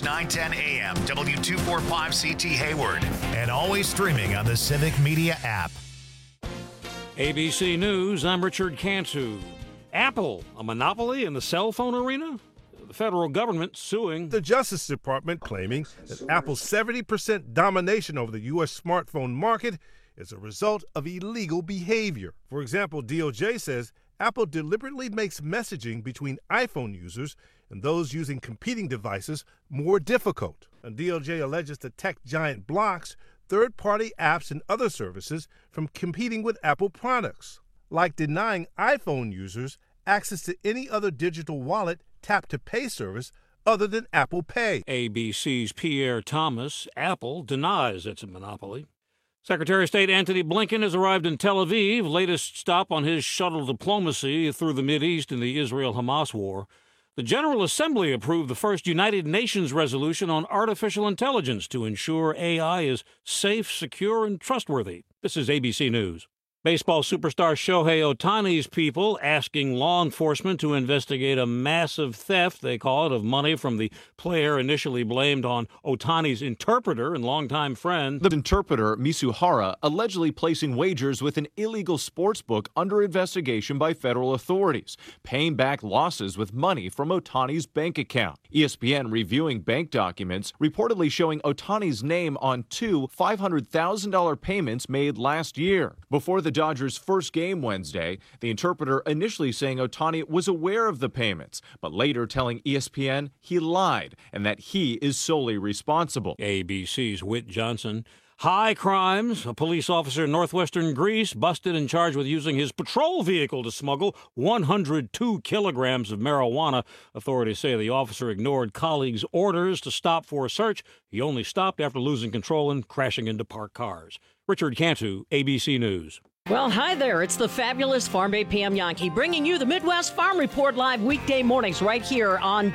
910 AM, W245CT Hayward, and always streaming on the Civic Media app. ABC News, I'm Richard Cantu. Apple, a monopoly in the cell phone arena? The federal government suing. The Justice Department claiming that Apple's 70% domination over the U.S. smartphone market is a result of illegal behavior. For example, DOJ says Apple deliberately makes messaging between iPhone users and those using competing devices more difficult. And DOJ alleges the tech giant blocks third-party apps and other services from competing with Apple products, like denying iPhone users access to any other digital wallet tap-to-pay service other than Apple Pay. ABC's Pierre Thomas. Apple denies it's a monopoly. Secretary of State Antony Blinken has arrived in Tel Aviv, latest stop on his shuttle diplomacy through the Mideast in the Israel-Hamas war. The General Assembly approved the first United Nations resolution on artificial intelligence to ensure AI is safe, secure, and trustworthy. This is ABC News. Baseball superstar Shohei Ohtani's people asking law enforcement to investigate a massive theft, they call it, of money from the player initially blamed on Ohtani's interpreter and longtime friend. The interpreter, Misuhara, allegedly placing wagers with an illegal sports book under investigation by federal authorities, paying back losses with money from Ohtani's bank account. ESPN reviewing bank documents reportedly showing Ohtani's name on two $500,000 payments made last year. Before the Dodgers' first game Wednesday, the interpreter initially saying Ohtani was aware of the payments, but later telling ESPN he lied and that he is solely responsible. ABC's Whit Johnson. High crimes. A police officer in northwestern Greece busted and charged with using his patrol vehicle to smuggle 102 kilograms of marijuana. Authorities say the officer ignored colleagues' orders to stop for a search. He only stopped after losing control and crashing into parked cars. Richard Cantu, ABC News. Well, hi there. It's the fabulous Farm Bay Pam Yankee bringing you the Midwest Farm Report live weekday mornings right here on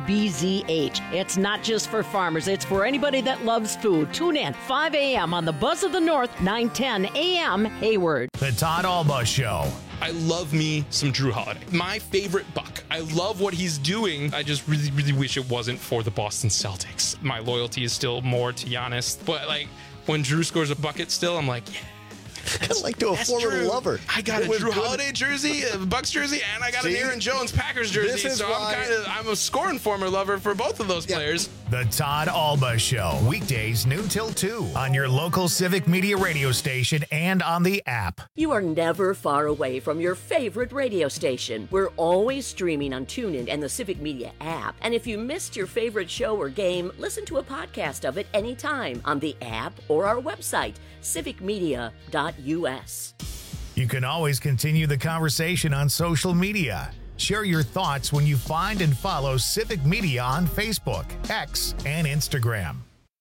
WBZH. It's not just for farmers. It's for anybody that loves food. Tune in 5 a.m. on the Buzz of the North, 9:10 a.m. Hayward. The Todd Alba Show. I love me some Drew Holiday. My favorite Buck. I love what he's doing. I just really, really wish it wasn't for the Boston Celtics. My loyalty is still more to Giannis. But, like, when Drew scores a bucket still, I'm like, yeah. Kind of like to a former lover. I got a Drew Holiday jersey, a Bucks jersey, and I got an Aaron Jones Packers jersey. So I'm a scoring former lover for both of those players. The Todd Alba Show, weekdays noon till 2 on your local Civic Media radio station and on the app. You are never far away from your favorite radio station. We're always streaming on TuneIn and the Civic Media app. And if you missed your favorite show or game, listen to a podcast of it anytime on the app or our website, civicmedia.us. You can always continue the conversation on social media. Share your thoughts when you find and follow Civic Media on Facebook, X, and Instagram.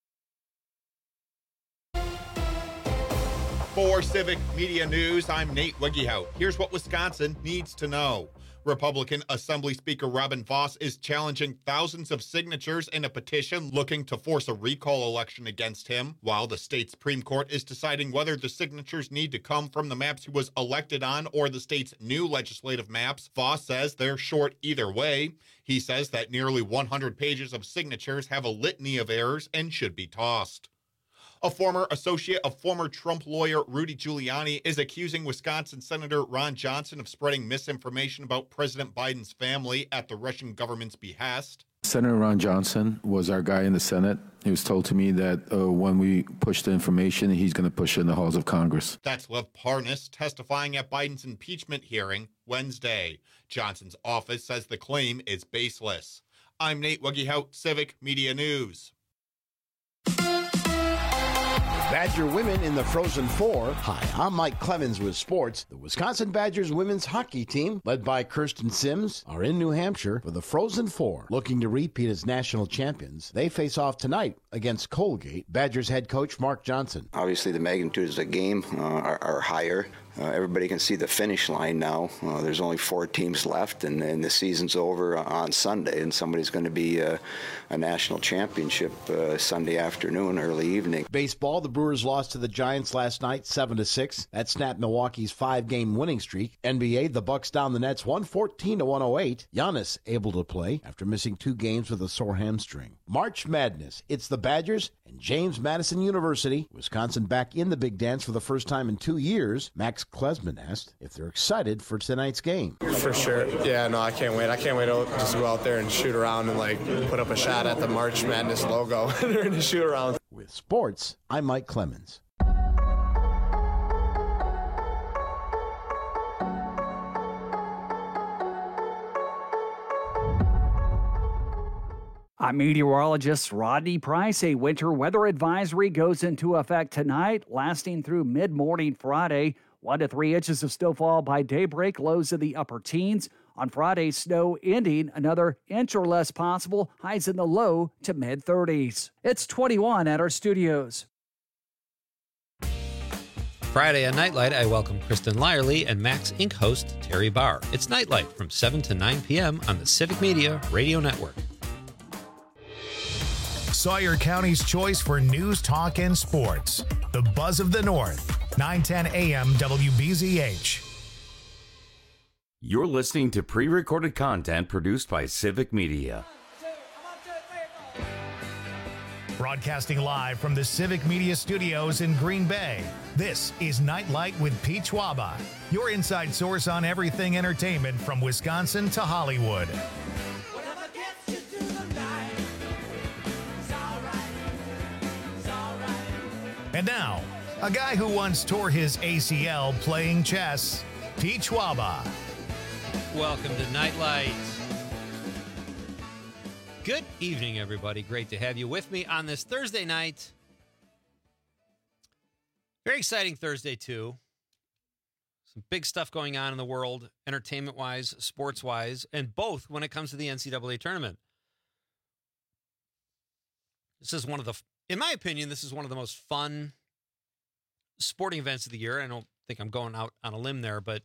For Civic Media News, I'm Nate Wiggyhout. Here's what Wisconsin needs to know. Republican Assembly Speaker Robin Vos is challenging thousands of signatures in a petition looking to force a recall election against him, while the state Supreme Court is deciding whether the signatures need to come from the maps he was elected on or the state's new legislative maps. Vos says they're short either way. He says that nearly 100 pages of signatures have a litany of errors and should be tossed. A former associate of former Trump lawyer Rudy Giuliani is accusing Wisconsin Senator Ron Johnson of spreading misinformation about President Biden's family at the Russian government's behest. Senator Ron Johnson was our guy in the Senate. He was told to me that when we push the information, he's going to push it in the halls of Congress. That's Lev Parnas testifying at Biden's impeachment hearing Wednesday. Johnson's office says the claim is baseless. I'm Nate Wiggyhout, Civic Media News. Badger women in the Frozen Four. Hi, I'm Mike Clemens with sports. The Wisconsin Badgers women's hockey team, led by Kirsten Sims, are in New Hampshire for the Frozen Four, looking to repeat as national champions. They face off tonight against Colgate. Badgers head coach Mark Johnson. Obviously, the magnitudes of the game are higher. everybody can see the finish line now. There's only 4 teams left, and the season's over on Sunday, and somebody's going to be a national championship Sunday afternoon, early evening. Baseball, the Brewers lost to the Giants last night 7-6. That snapped Milwaukee's 5-game winning streak. NBA, the Bucks down the Nets 114-108. Giannis able to play after missing 2 games with a sore hamstring. March Madness. It's the Badgers and James Madison University. Wisconsin back in the big dance for the first time in 2 years. Max Klesman asked if they're excited for tonight's game. For sure. Yeah, no, I can't wait. I can't wait to just go out there and shoot around and put up a shot at the March Madness logo during the shoot around. With sports, I'm Mike Clemens. I'm meteorologist Rodney Price. A winter weather advisory goes into effect tonight, lasting through mid-morning Friday. 1 to 3 inches of snowfall by daybreak, lows in the upper teens. On Friday, snow ending, another inch or less possible, highs in the low to mid-30s. It's 21 at our studios. Friday on Nightlight, I welcome Kristen Lyerly and Max Inc. host Terry Barr. It's Nightlight from 7 to 9 p.m. on the Civic Media Radio Network. Sawyer County's choice for news, talk, and sports. The Buzz of the North, 910 AM WBZH. You're listening to pre-recorded content produced by Civic Media. Broadcasting live from the Civic Media Studios in Green Bay, this is Nightlight with Pete Schwaba, your inside source on everything entertainment from Wisconsin to Hollywood. And now, a guy who once tore his ACL playing chess, Pete Schwaba. Welcome to Nightlight. Good evening, everybody. Great to have you with me on this Thursday night. Very exciting Thursday, too. Some big stuff going on in the world, entertainment-wise, sports-wise, and both when it comes to the NCAA tournament. This is one of the, in my opinion, this is one of the most fun sporting events of the year. I don't think I'm going out on a limb there, but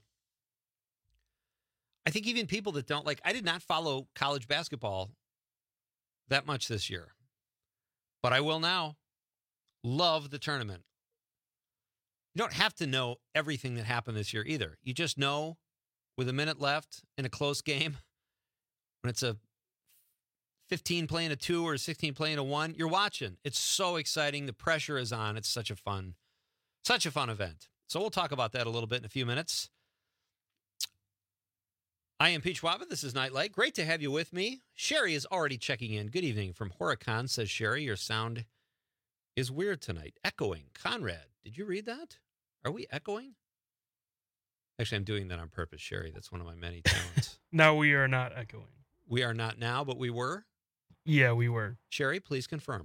I think even people that don't I did not follow college basketball that much this year, but I will now. Love the tournament. You don't have to know everything that happened this year either. You just know with a minute left in a close game, when it's a 15 playing a 2 or 16 playing a 1, you're watching. It's so exciting. The pressure is on. It's such a fun event. So we'll talk about that a little bit in a few minutes. I am Pete Schwaba. This is Nightlight. Great to have you with me. Sherry is already checking in. Good evening from Horicon, says Sherry. Your sound is weird tonight. Echoing. Conrad, did you read that? Are we echoing? Actually, I'm doing that on purpose, Sherry. That's one of my many talents. No, we are not echoing. We are not now, but we were? Yeah, we were. Sherry, please confirm.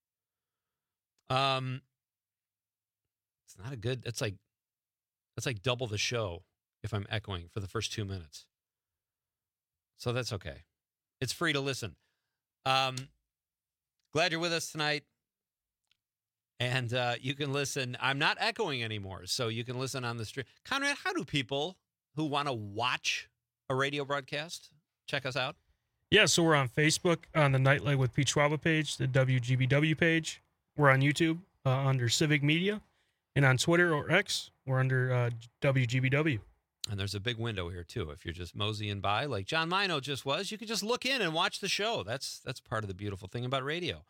It's not a good, that's like double the show if I'm echoing for the first 2 minutes. So that's okay. It's free to listen. Glad you're with us tonight. And you can listen. I'm not echoing anymore, so you can listen on the stream. Conrad, how do people who want to watch a radio broadcast check us out? Yeah, so we're on Facebook on the Nightlight with Pete Schwaba page, the WGBW page. We're on YouTube under Civic Media. And on Twitter or X, we're under WGBW. And there's a big window here, too. If you're just moseying by, like John Mino just was, you can just look in and watch the show. That's part of the beautiful thing about radio.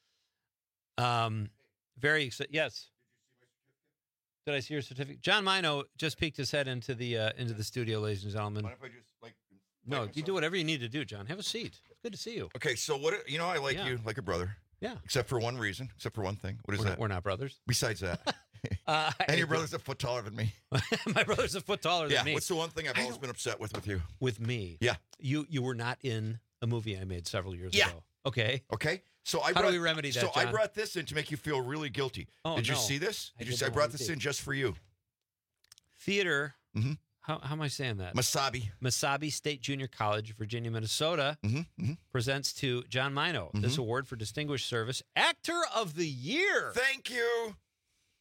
Very excited. Yes. Did I see your certificate? John Mino just peeked his head into the studio, ladies and gentlemen. Mind if I just No, you do whatever you need to do, John. Have a seat. It's good to see you. Okay, so I like you like a brother. Yeah. Except for one reason, except for one thing. What is that? We're not brothers. Besides that. And your brother's a foot taller than me. My brother's a foot taller than me. What's the one thing I've always been upset with you? With me? Yeah. You were not in a movie I made several years ago. Okay. So how do we remedy that, So John? I brought this in to make you feel really guilty. Oh, Did you see this? I brought this in just for you. Theater. Mm-hmm. How am I saying that? Mesabi State Junior College, Virginia, Minnesota, presents to John Mino this award for distinguished service, Actor of the Year. Thank you.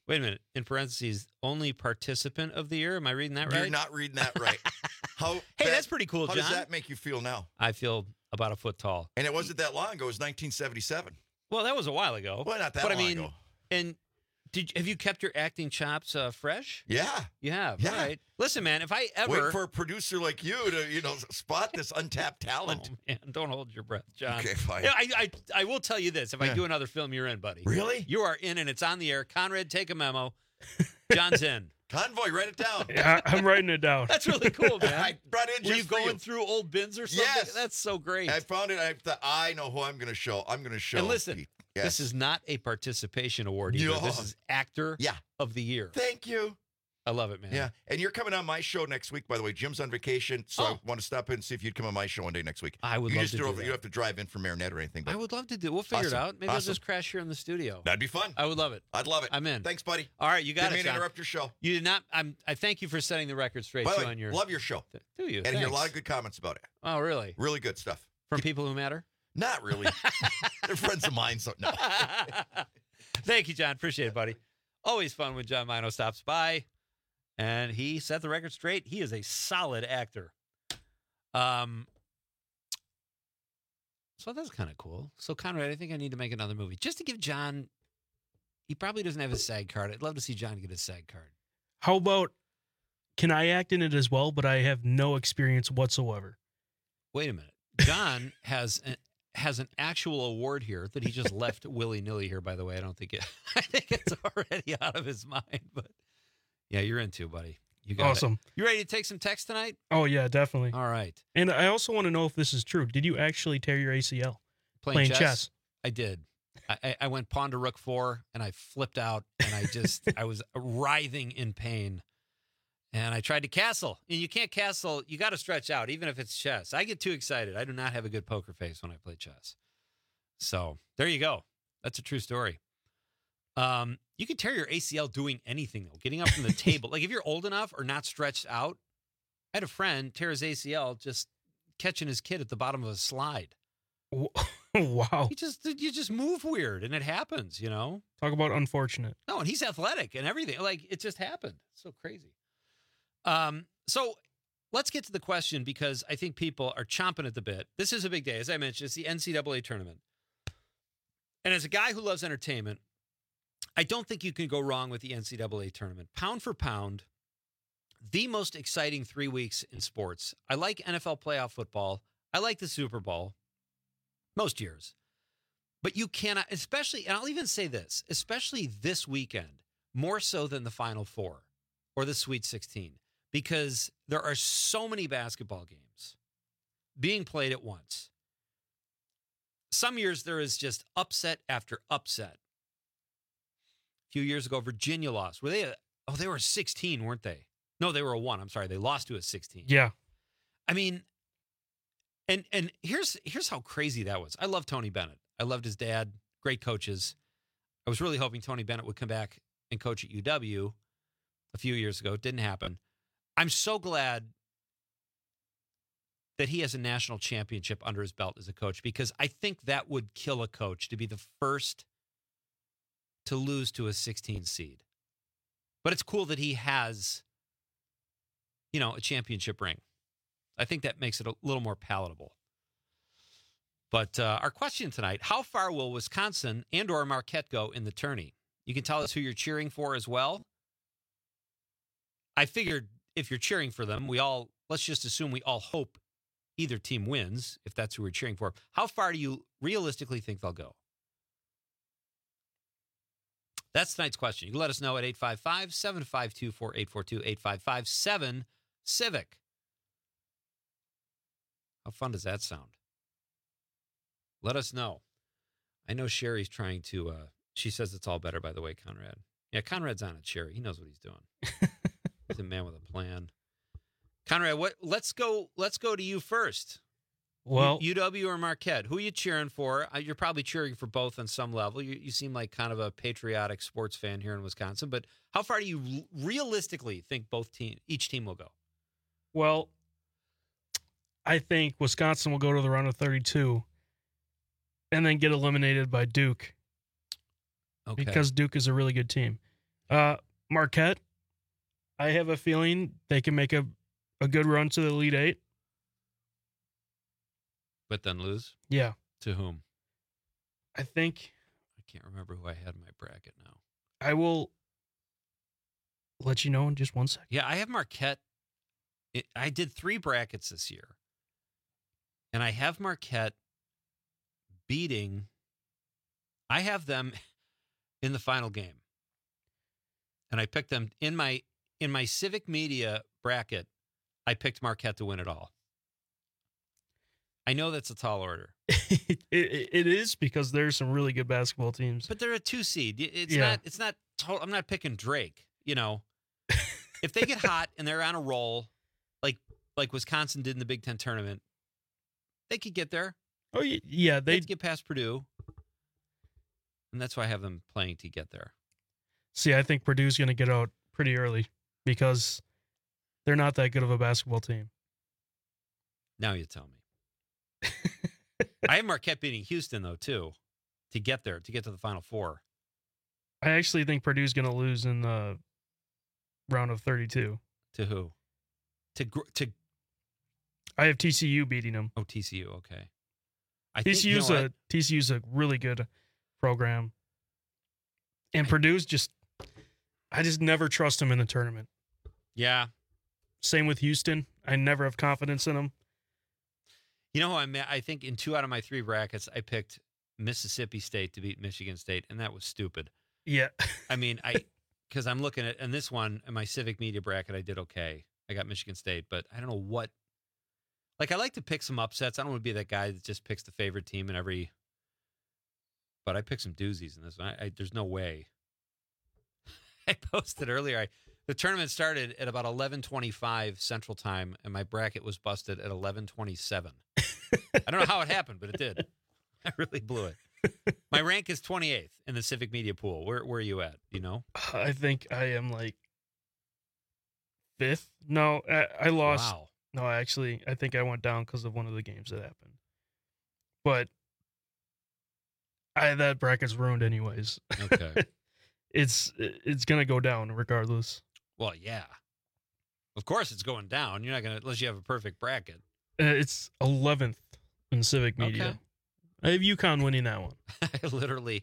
Wait a minute. In parentheses, only participant of the year. Am I reading that right? You're not reading that right. Hey, that's pretty cool, How John. does that make you feel now? I feel about a foot tall. And it wasn't that long ago. It was 1977. Well, that was a while ago. Well, not that but long I mean, ago. And have you kept your acting chops fresh? Yeah. You have. Yeah. All right. Listen, man, if I ever wait for a producer like you to, spot this untapped talent. Oh, man, don't hold your breath, John. Okay, fine. Yeah, I will tell you this. If I do another film, you're in, buddy. Really? You are in, and it's on the air. Conrad, take a memo. John's in. Convoy, write it down. Yeah, I'm writing it down. That's really cool, man. I brought in Were just you for going through old bins or something? Yes. That's so great. I found it. I know who I'm going to show. I'm going to show. And listen, Pete. Yes. this is not a participation award either. No. This is actor of the year. Thank you. I love it, man. Yeah, and you're coming on my show next week, by the way. Jim's on vacation, so I want to stop in and see if you'd come on my show one day next week. I would you love just to do You that. don't have to drive in from Marinette or anything. But I would love to do. We'll figure it Awesome. out. Maybe I'll Awesome. just crash here in the studio. That'd be fun. I would love it. I'd love it. I'm in. Thanks, buddy. All right, you got Didn't it. mean to John. interrupt your show. You did not. I thank you for setting the record straight By the too way, on your. love your show. Do you? And I hear a Thanks. lot of good comments about it. Oh, really? Really good stuff. From people who matter? Not really. They're friends of mine, so no. Thank you, John. Appreciate it, buddy. Always fun when John Mino stops by. And he set the record straight. He is a solid actor. So that's kind of cool. So, Conrad, I think I need to make another movie. Just to give John, he probably doesn't have his SAG card. I'd love to see John get his SAG card. How about, can I act in it as well, but I have no experience whatsoever? Wait a minute. John has an actual award here that he just left willy-nilly here, by the way. I think it's already out of his mind, but yeah, you're into, buddy. You got Awesome. it. You ready to take some text tonight? Oh, yeah, definitely. All right. And I also want to know if this is true. Did you actually tear your ACL? Playing chess? I did. I went pawn to rook 4, and I flipped out, and I was writhing in pain. And I tried to castle. And you can't castle. You got to stretch out, even if it's chess. I get too excited. I do not have a good poker face when I play chess. So there you go. That's a true story. You can tear your ACL doing anything, though. Getting up from the table. Like if you're old enough or not stretched out. I had a friend tear his ACL just catching his kid at the bottom of a slide. Wow. You just move weird, and it happens, you know? Talk about unfortunate. No, and he's athletic and everything. Like, it just happened. It's so crazy. So let's get to the question, because I think people are chomping at the bit. This is a big day. As I mentioned, it's the NCAA tournament. And as a guy who loves entertainment, I don't think you can go wrong with the NCAA tournament. Pound for pound, the most exciting 3 weeks in sports. I like NFL playoff football. I like the Super Bowl most years. But you cannot, especially, and I'll even say this, especially this weekend, more so than the Final Four or the Sweet 16, because there are so many basketball games being played at once. Some years there is just upset after upset. A few years ago, Virginia lost. They were 16, weren't they? No, they were a 1. I'm sorry. They lost to a 16. Yeah. I mean, and here's how crazy that was. I love Tony Bennett. I loved his dad. Great coaches. I was really hoping Tony Bennett would come back and coach at UW a few years ago. It didn't happen. I'm so glad that he has a national championship under his belt as a coach, because I think that would kill a coach to be the first to lose to a 16 seed. But it's cool that he has, a championship ring. I think that makes it a little more palatable. But our question tonight, how far will Wisconsin and or Marquette go in the tourney? You can tell us who you're cheering for as well. I figured if you're cheering for them, let's just assume we all hope either team wins, if that's who we're cheering for. How far do you realistically think they'll go? That's tonight's question. You can let us know at 855-752-4842, 855-7-CIVIC. How fun does that sound? Let us know. I know Sherry's trying to, she says it's all better, by the way, Conrad. Yeah, Conrad's on it, Sherry. He knows what he's doing. He's a man with a plan. Conrad, let's go to you first. Well, UW or Marquette? Who are you cheering for? You're probably cheering for both on some level. You seem like kind of a patriotic sports fan here in Wisconsin, but how far do you realistically think each team will go? Well, I think Wisconsin will go to the round of 32 and then get eliminated by Duke. Okay. Because Duke is a really good team. Marquette, I have a feeling they can make a good run to the Elite Eight. But then lose? Yeah. To whom? I think. I can't remember who I had in my bracket now. I will let you know in just 1 second. Yeah, I have Marquette. I did 3 brackets this year. And I have Marquette beating. I have them in the final game. And I picked them in my Civic Media bracket. I picked Marquette to win it all. I know that's a tall order. It is, because there's some really good basketball teams. But they're a 2 seed. It's not I'm not picking Drake, you know. If they get hot and they're on a roll, like Wisconsin did in the Big Ten tournament, they could get there. Oh yeah, they'd get past Purdue. And that's why I have them playing to get there. See, I think Purdue's going to get out pretty early because they're not that good of a basketball team. Now you tell me. I have Marquette beating Houston, though, too, to get there, to get to the Final Four. I actually think Purdue's going to lose in the round of 32. To who? To. I have TCU beating them. Oh, TCU, okay. TCU's a really good program. And Purdue's I just never trust them in the tournament. Yeah. Same with Houston. I never have confidence in them. You know who I think in 2 out of my 3 brackets, I picked Mississippi State to beat Michigan State, and that was stupid. Yeah. I mean, because I'm looking at, in this one, in my Civic Media bracket, I did okay. I got Michigan State, but I don't know what. Like, I like to pick some upsets. I don't want to be that guy that just picks the favorite team in every. But I picked some doozies in this one. There's no way. I posted earlier. The tournament started at about 11:25 Central Time, and my bracket was busted at 11:27. I don't know how it happened, but it did. I really blew it. My rank is 28th in the Civic Media pool. Where are you at? Do you know? I think I am like 5th. No, I lost. Wow. No, actually, I think I went down because of one of the games that happened. But that bracket's ruined anyways. Okay. It's going to go down regardless. Well, yeah. Of course it's going down. You're not going to, unless you have a perfect bracket. It's 11th in Civic Media. Okay. I have UConn winning that one. I literally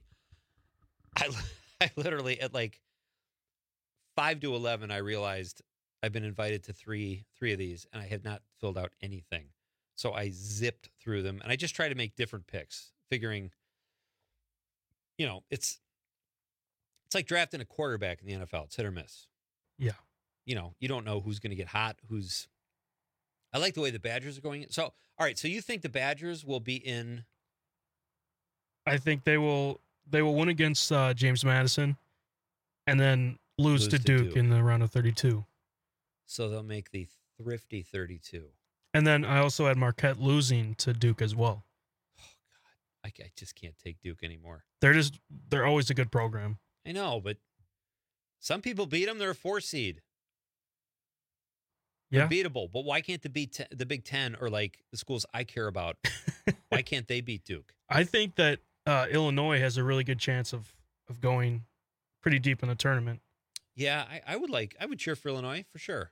at like 5 to 11, I realized I've been invited to three of these, and I had not filled out anything. So I zipped through them, and I just try to make different picks, figuring, you know, it's like drafting a quarterback in the NFL. It's hit or miss. Yeah. You know, you don't know who's going to get hot, I like the way the Badgers are going. So, all right, so you think the Badgers will be in? I think they will win against James Madison and then lose to Duke in the round of 32. So they'll make the thrifty 32. And then I also had Marquette losing to Duke as well. Oh, God. I just can't take Duke anymore. They're always a good program. I know, but some people beat them. They're a 4 seed. Yeah. They're beatable. But why can't the Big Ten or like the schools I care about, why can't they beat Duke? I think that Illinois has a really good chance of going pretty deep in the tournament. Yeah, I would cheer for Illinois for sure.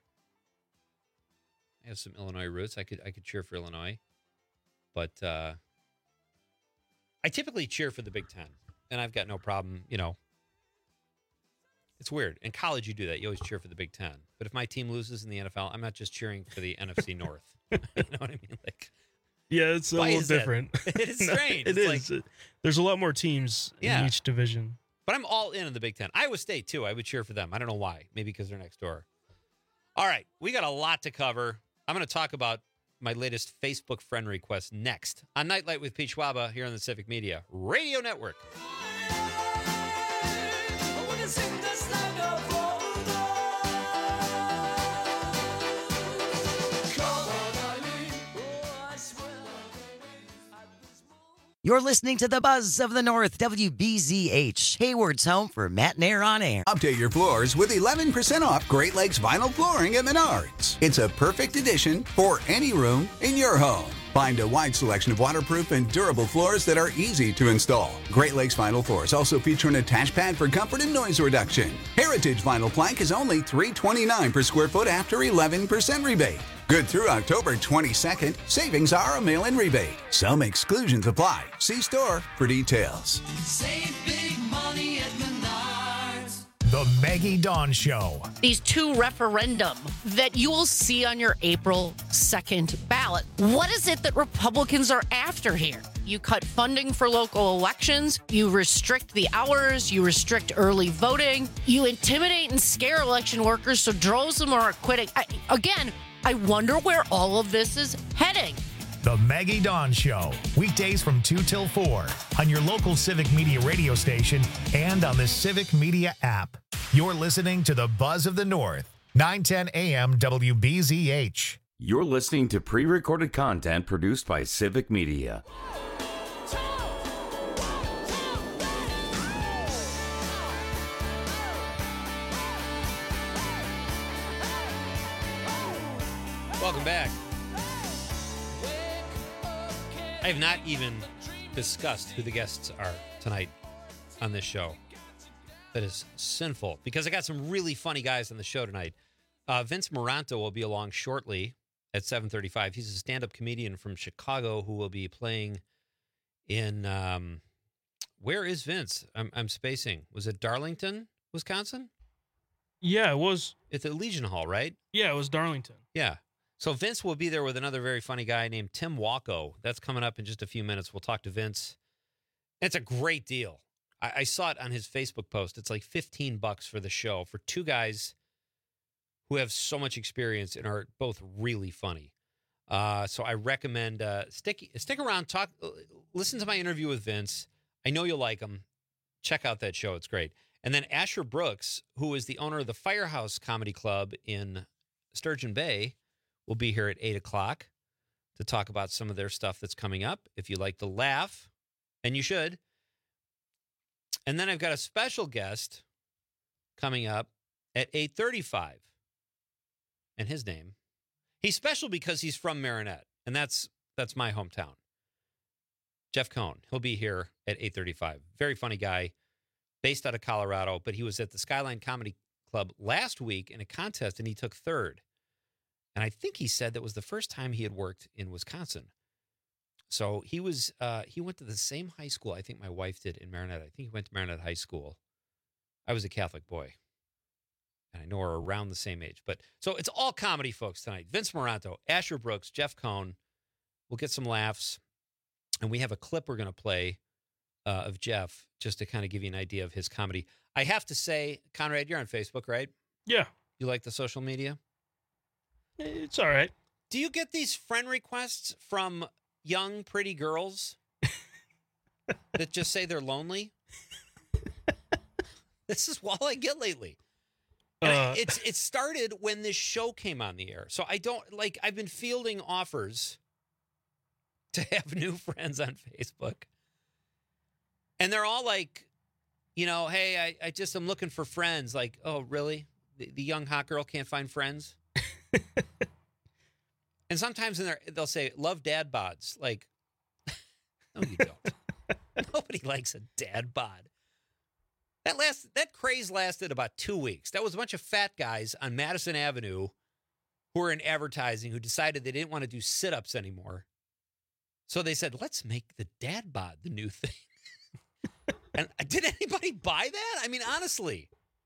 I have some Illinois roots. I could cheer for Illinois. But I typically cheer for the Big Ten. And I've got no problem, you know. It's weird. In college, you do that. You always cheer for the Big Ten. But if my team loses in the NFL, I'm not just cheering for the NFC North. You know what I mean? Like, yeah, it's a little different. It is strange. It is. Like, there's a lot more teams in each division. But I'm all in the Big Ten. Iowa State, too. I would cheer for them. I don't know why. Maybe because they're next door. All right. We got a lot to cover. I'm going to talk about my latest Facebook friend request next on Nightlight with Pete Schwaba here on the Civic Media Radio Network. You're listening to the Buzz of the North, WBZH, Hayward's home for Matt and Air on Air. Update your floors with 11% off Great Lakes vinyl flooring at Menards. It's a perfect addition for any room in your home. Find a wide selection of waterproof and durable floors that are easy to install. Great Lakes Vinyl Floors also feature an attached pad for comfort and noise reduction. Heritage Vinyl Plank is only $329 per square foot after 11% rebate. Good through October 22nd. Savings are a mail-in rebate. Some exclusions apply. See store for details. Save big money at Menards. The Maggie Dawn Show. These two referendum that you will see on your April 2nd ballot. What is it that Republicans are after here? You cut funding for local elections. You restrict the hours. You restrict early voting. You intimidate and scare election workers so droves of them are quitting. I wonder where all of this is heading. The Maggie Dawn Show. Weekdays from 2 till 4 on your local Civic Media radio station and on the Civic Media app. You're listening to the Buzz of the North, 910 AM WBZH. You're listening to pre-recorded content produced by Civic Media. Welcome back. I have not even discussed who the guests are tonight on this show. That is sinful because I got some really funny guys on the show tonight. Vince Moranto will be along shortly at 7:35. He's a stand-up comedian from Chicago who will be playing in where is Vince? I'm spacing. Was it Darlington, Wisconsin? Yeah, it was. It's at Legion Hall, right? Yeah, it was Darlington. Yeah. So Vince will be there with another very funny guy named Tim Wacko. That's coming up in just a few minutes. We'll talk to Vince. It's a great deal. I saw it on his Facebook post. It's like $15 for the show for two guys who have so much experience and are both really funny. So I recommend stick around, listen to my interview with Vince. I know you'll like him. Check out that show. It's great. And then Asher Brooks, who is the owner of the Firehouse Comedy Club in Sturgeon Bay, will be here at 8 o'clock to talk about some of their stuff that's coming up. If you like to laugh, and you should. And then I've got a special guest coming up at 8:35. And his name, he's special because he's from Marinette, and that's my hometown. Jeff Cohn. He'll be here at 8:35. Very funny guy, based out of Colorado, but he was at the Skyline Comedy Club last week in a contest, and he took third. And I think he said that was the first time he had worked in Wisconsin. So he went to the same high school I think my wife did in Marinette. I think he went to Marinette High School. I was a Catholic boy. And I know we're around the same age. But so it's all comedy, folks, tonight. Vince Moranto, Asher Brooks, Jeff Cohn. We'll get some laughs. And we have a clip we're going to play of Jeff just to kind of give you an idea of his comedy. I have to say, Conrad, you're on Facebook, right? Yeah. You like the social media? It's all right. Do you get these friend requests from young, pretty girls that just say they're lonely? This is all I get lately. And it started when this show came on the air. So I've been fielding offers to have new friends on Facebook. And they're all like, hey, I'm looking for friends. Like, oh, really? The young hot girl can't find friends? And sometimes they'll say, love dad bods. Like, no, you don't. Nobody likes a dad bod. That craze lasted about 2 weeks. That was a bunch of fat guys on Madison Avenue who were in advertising who decided they didn't want to do sit-ups anymore. So they said, let's make the dad bod the new thing. And did anybody buy that? I mean, honestly.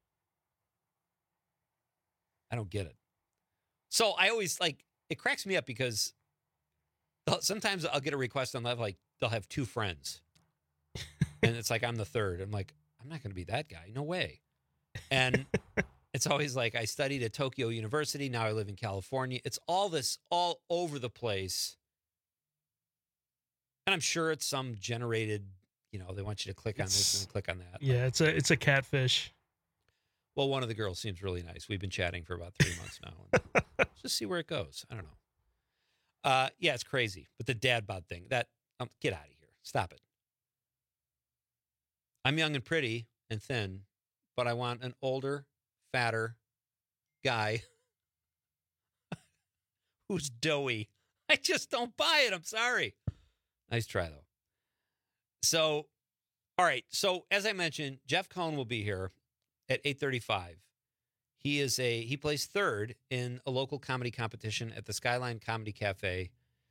I don't get it. So I always it cracks me up because sometimes I'll get a request on live, like they'll have two friends. And it's like, I'm the third. I'm like, I'm not going to be that guy. No way. And it's always like, I studied at Tokyo University. Now I live in California. It's all this all over the place. And I'm sure it's some generated, they want you to click on this and click on that. Yeah, it's a catfish. Well, one of the girls seems really nice. We've been chatting for about 3 months now. Let's just see where it goes. I don't know. Yeah, it's crazy. But the dad bod thing, get out of here. Stop it. I'm young and pretty and thin, but I want an older, fatter guy who's doughy. I just don't buy it. I'm sorry. Nice try, though. So, all right. So, as I mentioned, Jeff Cohn will be here at 8:35. He plays third in a local comedy competition at the Skyline Comedy Cafe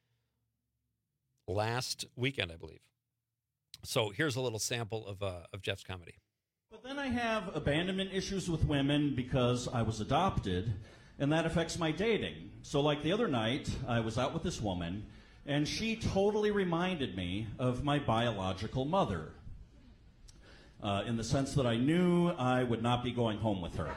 last weekend, I believe. So here's a little sample of Jeff's comedy. But then I have abandonment issues with women because I was adopted, and that affects my dating. So like the other night, I was out with this woman, and she totally reminded me of my biological mother, in the sense that I knew I would not be going home with her.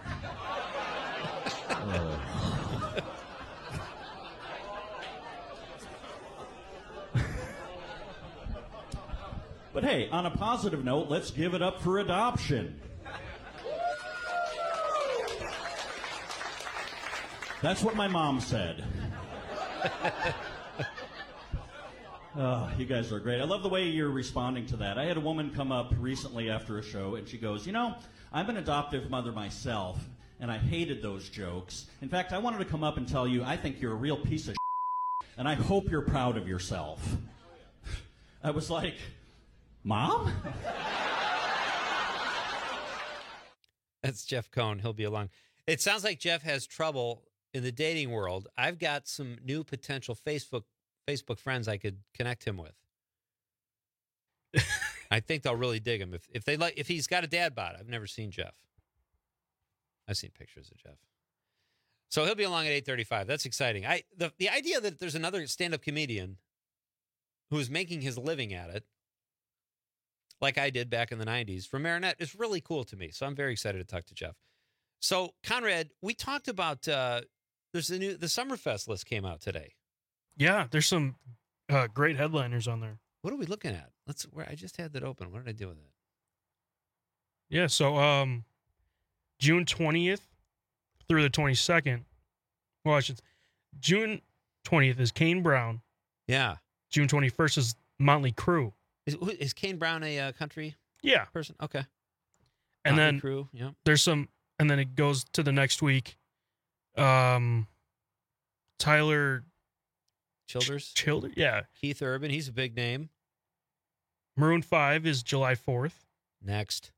But hey, on a positive note, let's give it up for adoption. That's what my mom said. Oh, you guys are great. I love the way you're responding to that. I had a woman come up recently after a show, and she goes, I'm an adoptive mother myself, and I hated those jokes. In fact, I wanted to come up and tell you, I think you're a real piece of shit, and I hope you're proud of yourself. I was like, Mom? That's Jeff Cohn. He'll be along. It sounds like Jeff has trouble in the dating world. I've got some new potential Facebook friends I could connect him with. I think they'll really dig him if he's got a dad bod. I've never seen Jeff. I've seen pictures of Jeff. So he'll be along at 8:35. That's exciting. The idea that there's another stand-up comedian who is making his living at it, like I did back in the 90s from Marinette, is really cool to me. So I'm very excited to talk to Jeff. So, Conrad, we talked about the Summerfest list came out today. Yeah, there's some great headliners on there. What are we looking at? I just had that open. What did I do with it? Yeah, so June 20th through the 22nd. Well, June 20th is Kane Brown. Yeah. June 21st is Motley Crue. Is Kane Brown a country person? Okay. And Motley then Crue, yeah. There's some, and then it goes to the next week. Tyler Childers? Yeah. Keith Urban, he's a big name. Maroon 5 is July 4th. Next.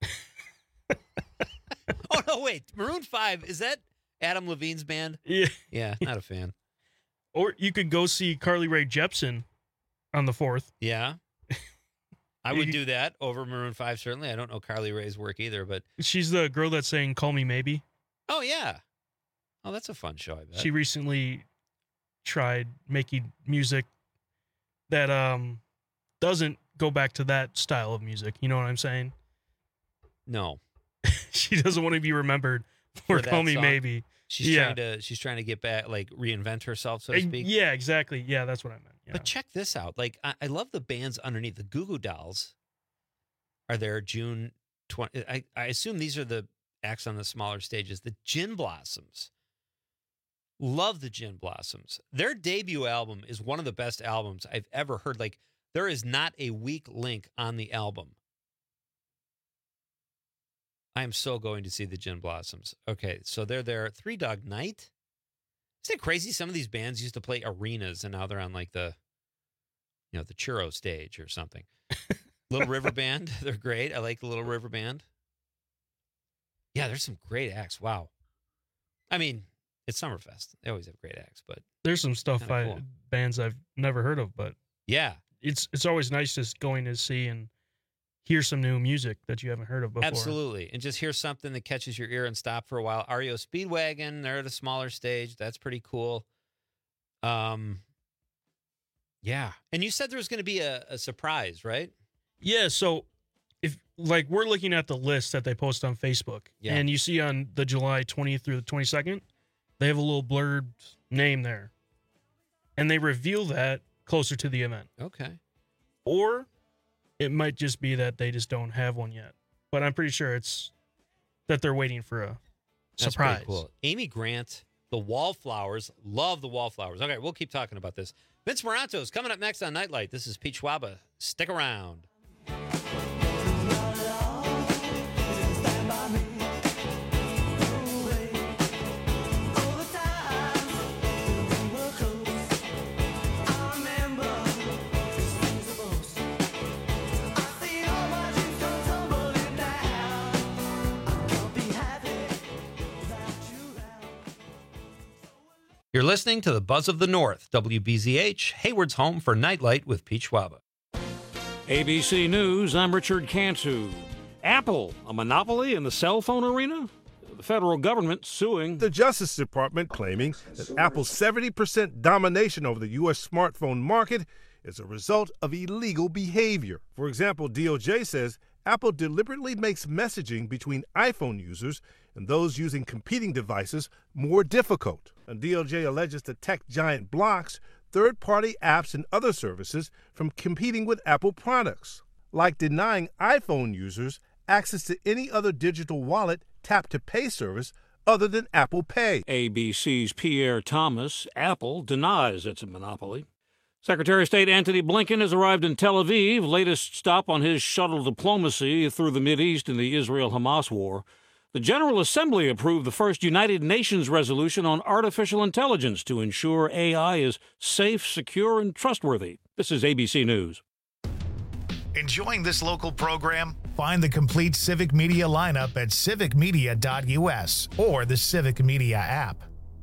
Oh, no, wait. Maroon 5, is that Adam Levine's band? Yeah. Yeah, not a fan. Or you could go see Carly Rae Jepsen on the 4th. Yeah. I would do that over Maroon 5, certainly. I don't know Carly Rae's work either, but... She's the girl that's saying Call Me Maybe. Oh, yeah. Oh, that's a fun show, I bet. She recently tried making music that doesn't go back to that style of music. You know what I'm saying? No. She doesn't want to be remembered for Call Me song? Maybe. She's trying to get back, like reinvent herself, so to speak. Yeah, exactly. Yeah, that's what I meant. Yeah. But check this out. Like, I love the bands underneath. The Goo Goo Dolls are there June 20. I assume these are the acts on the smaller stages. The Gin Blossoms. Love the Gin Blossoms. Their debut album is one of the best albums I've ever heard. Like, there is not a weak link on the album. I am so going to see the Gin Blossoms. Okay, so they're there. Three Dog Night. Isn't it crazy? Some of these bands used to play arenas, and now they're on like the churro stage or something. Little River Band, they're great. I like the Little River Band. Yeah, there's some great acts. Wow. I mean, it's Summerfest. They always have great acts, but there's some stuff bands I've never heard of, but yeah, it's always nice just going to see and hear some new music that you haven't heard of before. Absolutely. And just hear something that catches your ear and stop for a while. REO Speedwagon, they're at a smaller stage. That's pretty cool. Yeah. And you said there was going to be a surprise, right? Yeah. So if like we're looking at the list that they post on Facebook, and you see on the July 20th through the 22nd, they have a little blurred name there. And they reveal that closer to the event. Okay. Or it might just be that they just don't have one yet. But I'm pretty sure it's that they're waiting for a surprise. That's pretty cool. Amy Grant, the Wallflowers. Love the Wallflowers. Okay, we'll keep talking about this. Vince Moranto's coming up next on Nightlight. This is Pete Schwaba. Stick around. You're listening to the Buzz of the North, WBZH, Hayward's home for Nightlight with Pete Schwaba. ABC News, I'm Richard Cantu. Apple, a monopoly in the cell phone arena? The federal government suing. The Justice Department claiming that Apple's 70% domination over the U.S. smartphone market is a result of illegal behavior. For example, DOJ says Apple deliberately makes messaging between iPhone users and those using competing devices more difficult. And DOJ alleges the tech giant blocks third-party apps and other services from competing with Apple products, like denying iPhone users access to any other digital wallet tap-to-pay service other than Apple Pay. ABC's Pierre Thomas. Apple denies it's a monopoly. Secretary of State Antony Blinken has arrived in Tel Aviv, latest stop on his shuttle diplomacy through the Mideast in the Israel-Hamas war. The General Assembly approved the first United Nations resolution on artificial intelligence to ensure AI is safe, secure, and trustworthy. This is ABC News. Enjoying this local program? Find the complete Civic Media lineup at civicmedia.us or the Civic Media app.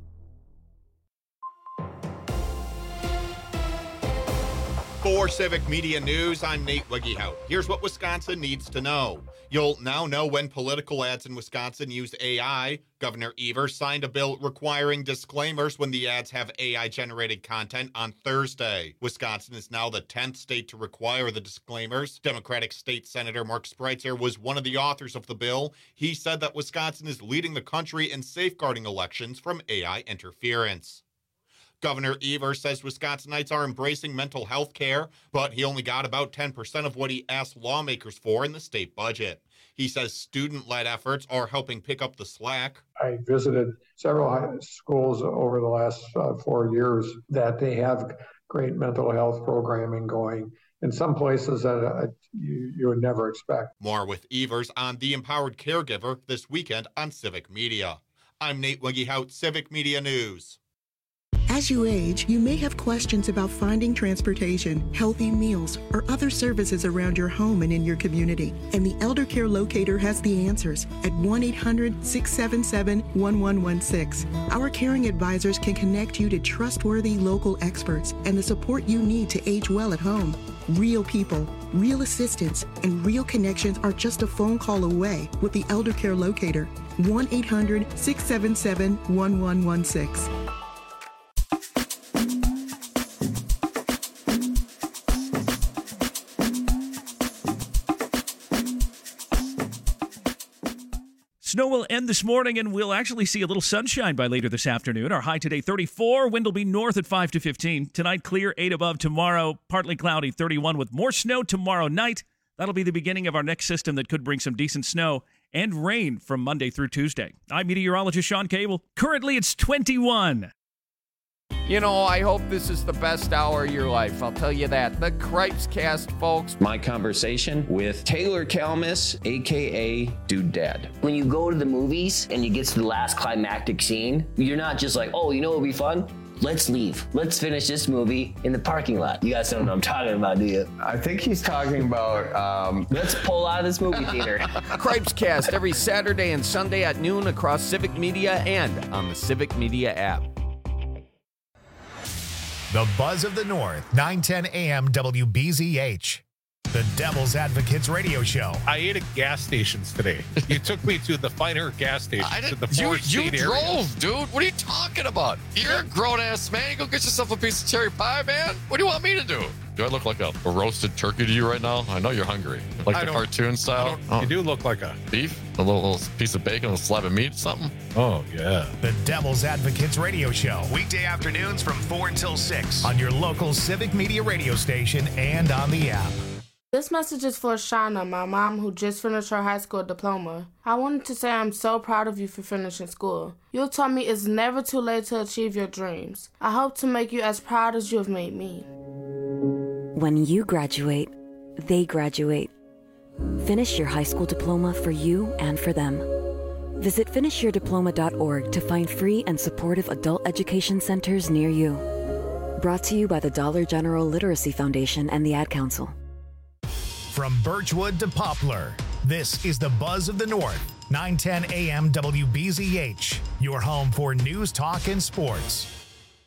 For Civic Media News, I'm Nate Wiggyhout. Here's what Wisconsin needs to know. You'll now know when political ads in Wisconsin use AI. Governor Evers signed a bill requiring disclaimers when the ads have AI-generated content on Thursday. Wisconsin is now the 10th state to require the disclaimers. Democratic State Senator Mark Spreitzer was one of the authors of the bill. He said that Wisconsin is leading the country in safeguarding elections from AI interference. Governor Evers says Wisconsinites are embracing mental health care, but he only got about 10% of what he asked lawmakers for in the state budget. He says student-led efforts are helping pick up the slack. I visited several high schools over the last 4 years that they have great mental health programming going in some places that you would never expect. More with Evers on The Empowered Caregiver this weekend on Civic Media. I'm Nate Wiggyhout, Civic Media News. As you age, you may have questions about finding transportation, healthy meals, or other services around your home and in your community. And the Elder Care Locator has the answers at 1-800-677-1116. Our caring advisors can connect you to trustworthy local experts and the support you need to age well at home. Real people, real assistance, and real connections are just a phone call away with the Elder Care Locator. 1-800-677-1116. Snow will end this morning, and we'll actually see a little sunshine by later this afternoon. Our high today, 34. Wind will be north at 5 to 15. Tonight, clear, 8 above. Tomorrow, partly cloudy, 31 with more snow tomorrow night. That'll be the beginning of our next system that could bring some decent snow and rain from Monday through Tuesday. I'm meteorologist Sean Cable. Currently, it's 21. You know, I hope this is the best hour of your life. I'll tell you that. The Cripes Cast, folks. My conversation with Taylor Kalmus, a.k.a. Dude Dad. When you go to the movies and you get to the last climactic scene, you're not just like, oh, you know what would be fun? Let's leave. Let's finish this movie in the parking lot. You guys don't know what I'm talking about, do you? I think he's talking about, Let's pull out of this movie theater. Cripes Cast every Saturday and Sunday at noon across Civic Media and on the Civic Media app. The Buzz of the North, 910 AM WBZH. The Devil's Advocates radio show. I ate at gas stations today. You took me to the finer gas stations in the Forest You State area. drove, dude. What are you talking about? You're a grown-ass man. You go get yourself a piece of cherry pie, man. What do you want me to do? Do I look like a roasted turkey to you right now? I know you're hungry. Like the cartoon style? You do look like a beef? A little piece of bacon, a slab of meat, something? Oh, yeah. The Devil's Advocates radio show. Weekday afternoons from 4 until 6 on your local Civic Media radio station and on the app. This message is for Shauna, my mom who just finished her high school diploma. I wanted to say I'm so proud of you for finishing school. You taught me it's never too late to achieve your dreams. I hope to make you as proud as you have made me. When you graduate, they graduate. Finish your high school diploma for you and for them. Visit finishyourdiploma.org to find free and supportive adult education centers near you. Brought to you by the Dollar General Literacy Foundation and the Ad Council. From Birchwood to Poplar, this is the Buzz of the North, 910 AM WBZH, your home for news, talk, and sports.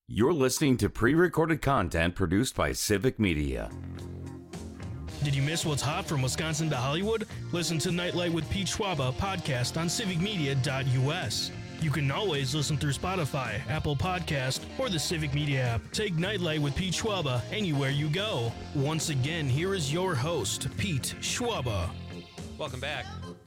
You're listening to pre-recorded content produced by Civic Media. Did you miss what's hot from Wisconsin to Hollywood? Listen to Nightlight with Pete Schwaba podcast on civicmedia.us. You can always listen through Spotify, Apple Podcast, or the Civic Media app. Take Nightlight with Pete Schwaba anywhere you go. Once again, here is your host, Pete Schwaba. Welcome back.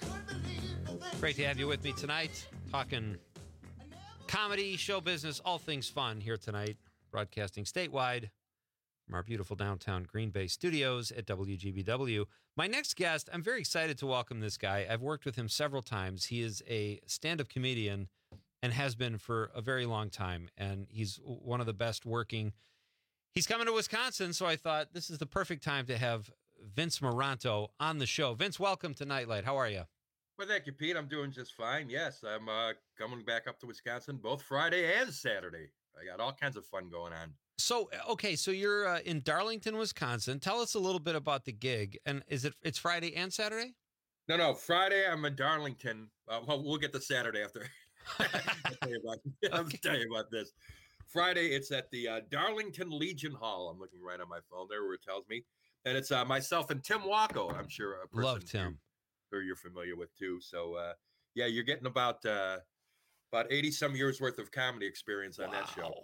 Great to have you with me tonight. Talking comedy, show business, all things fun here tonight. Broadcasting statewide from our beautiful downtown Green Bay studios at WGBW. My next guest, I'm very excited to welcome this guy. I've worked with him several times. He is a stand-up comedian and has been for a very long time, and he's one of the best working. He's coming to Wisconsin, so I thought this is the perfect time to have Vince Moranto on the show. Vince, welcome to Nightlight. How are you? Well, thank you, Pete. I'm doing just fine. Yes, I'm coming back up to Wisconsin both Friday and Saturday. I got all kinds of fun going on. So, okay, so you're in Darlington, Wisconsin. Tell us a little bit about the gig. And it's Friday and Saturday? No, Friday I'm in Darlington. Well, we'll get to Saturday after. I'll tell you about this. Friday, it's at the Darlington Legion Hall. I'm looking right on my phone there where it tells me. And it's myself and Tim Wacko. I'm sure a person love Tim. Who you're familiar with too. So, yeah, you're getting about 80 some years worth of comedy experience on that show.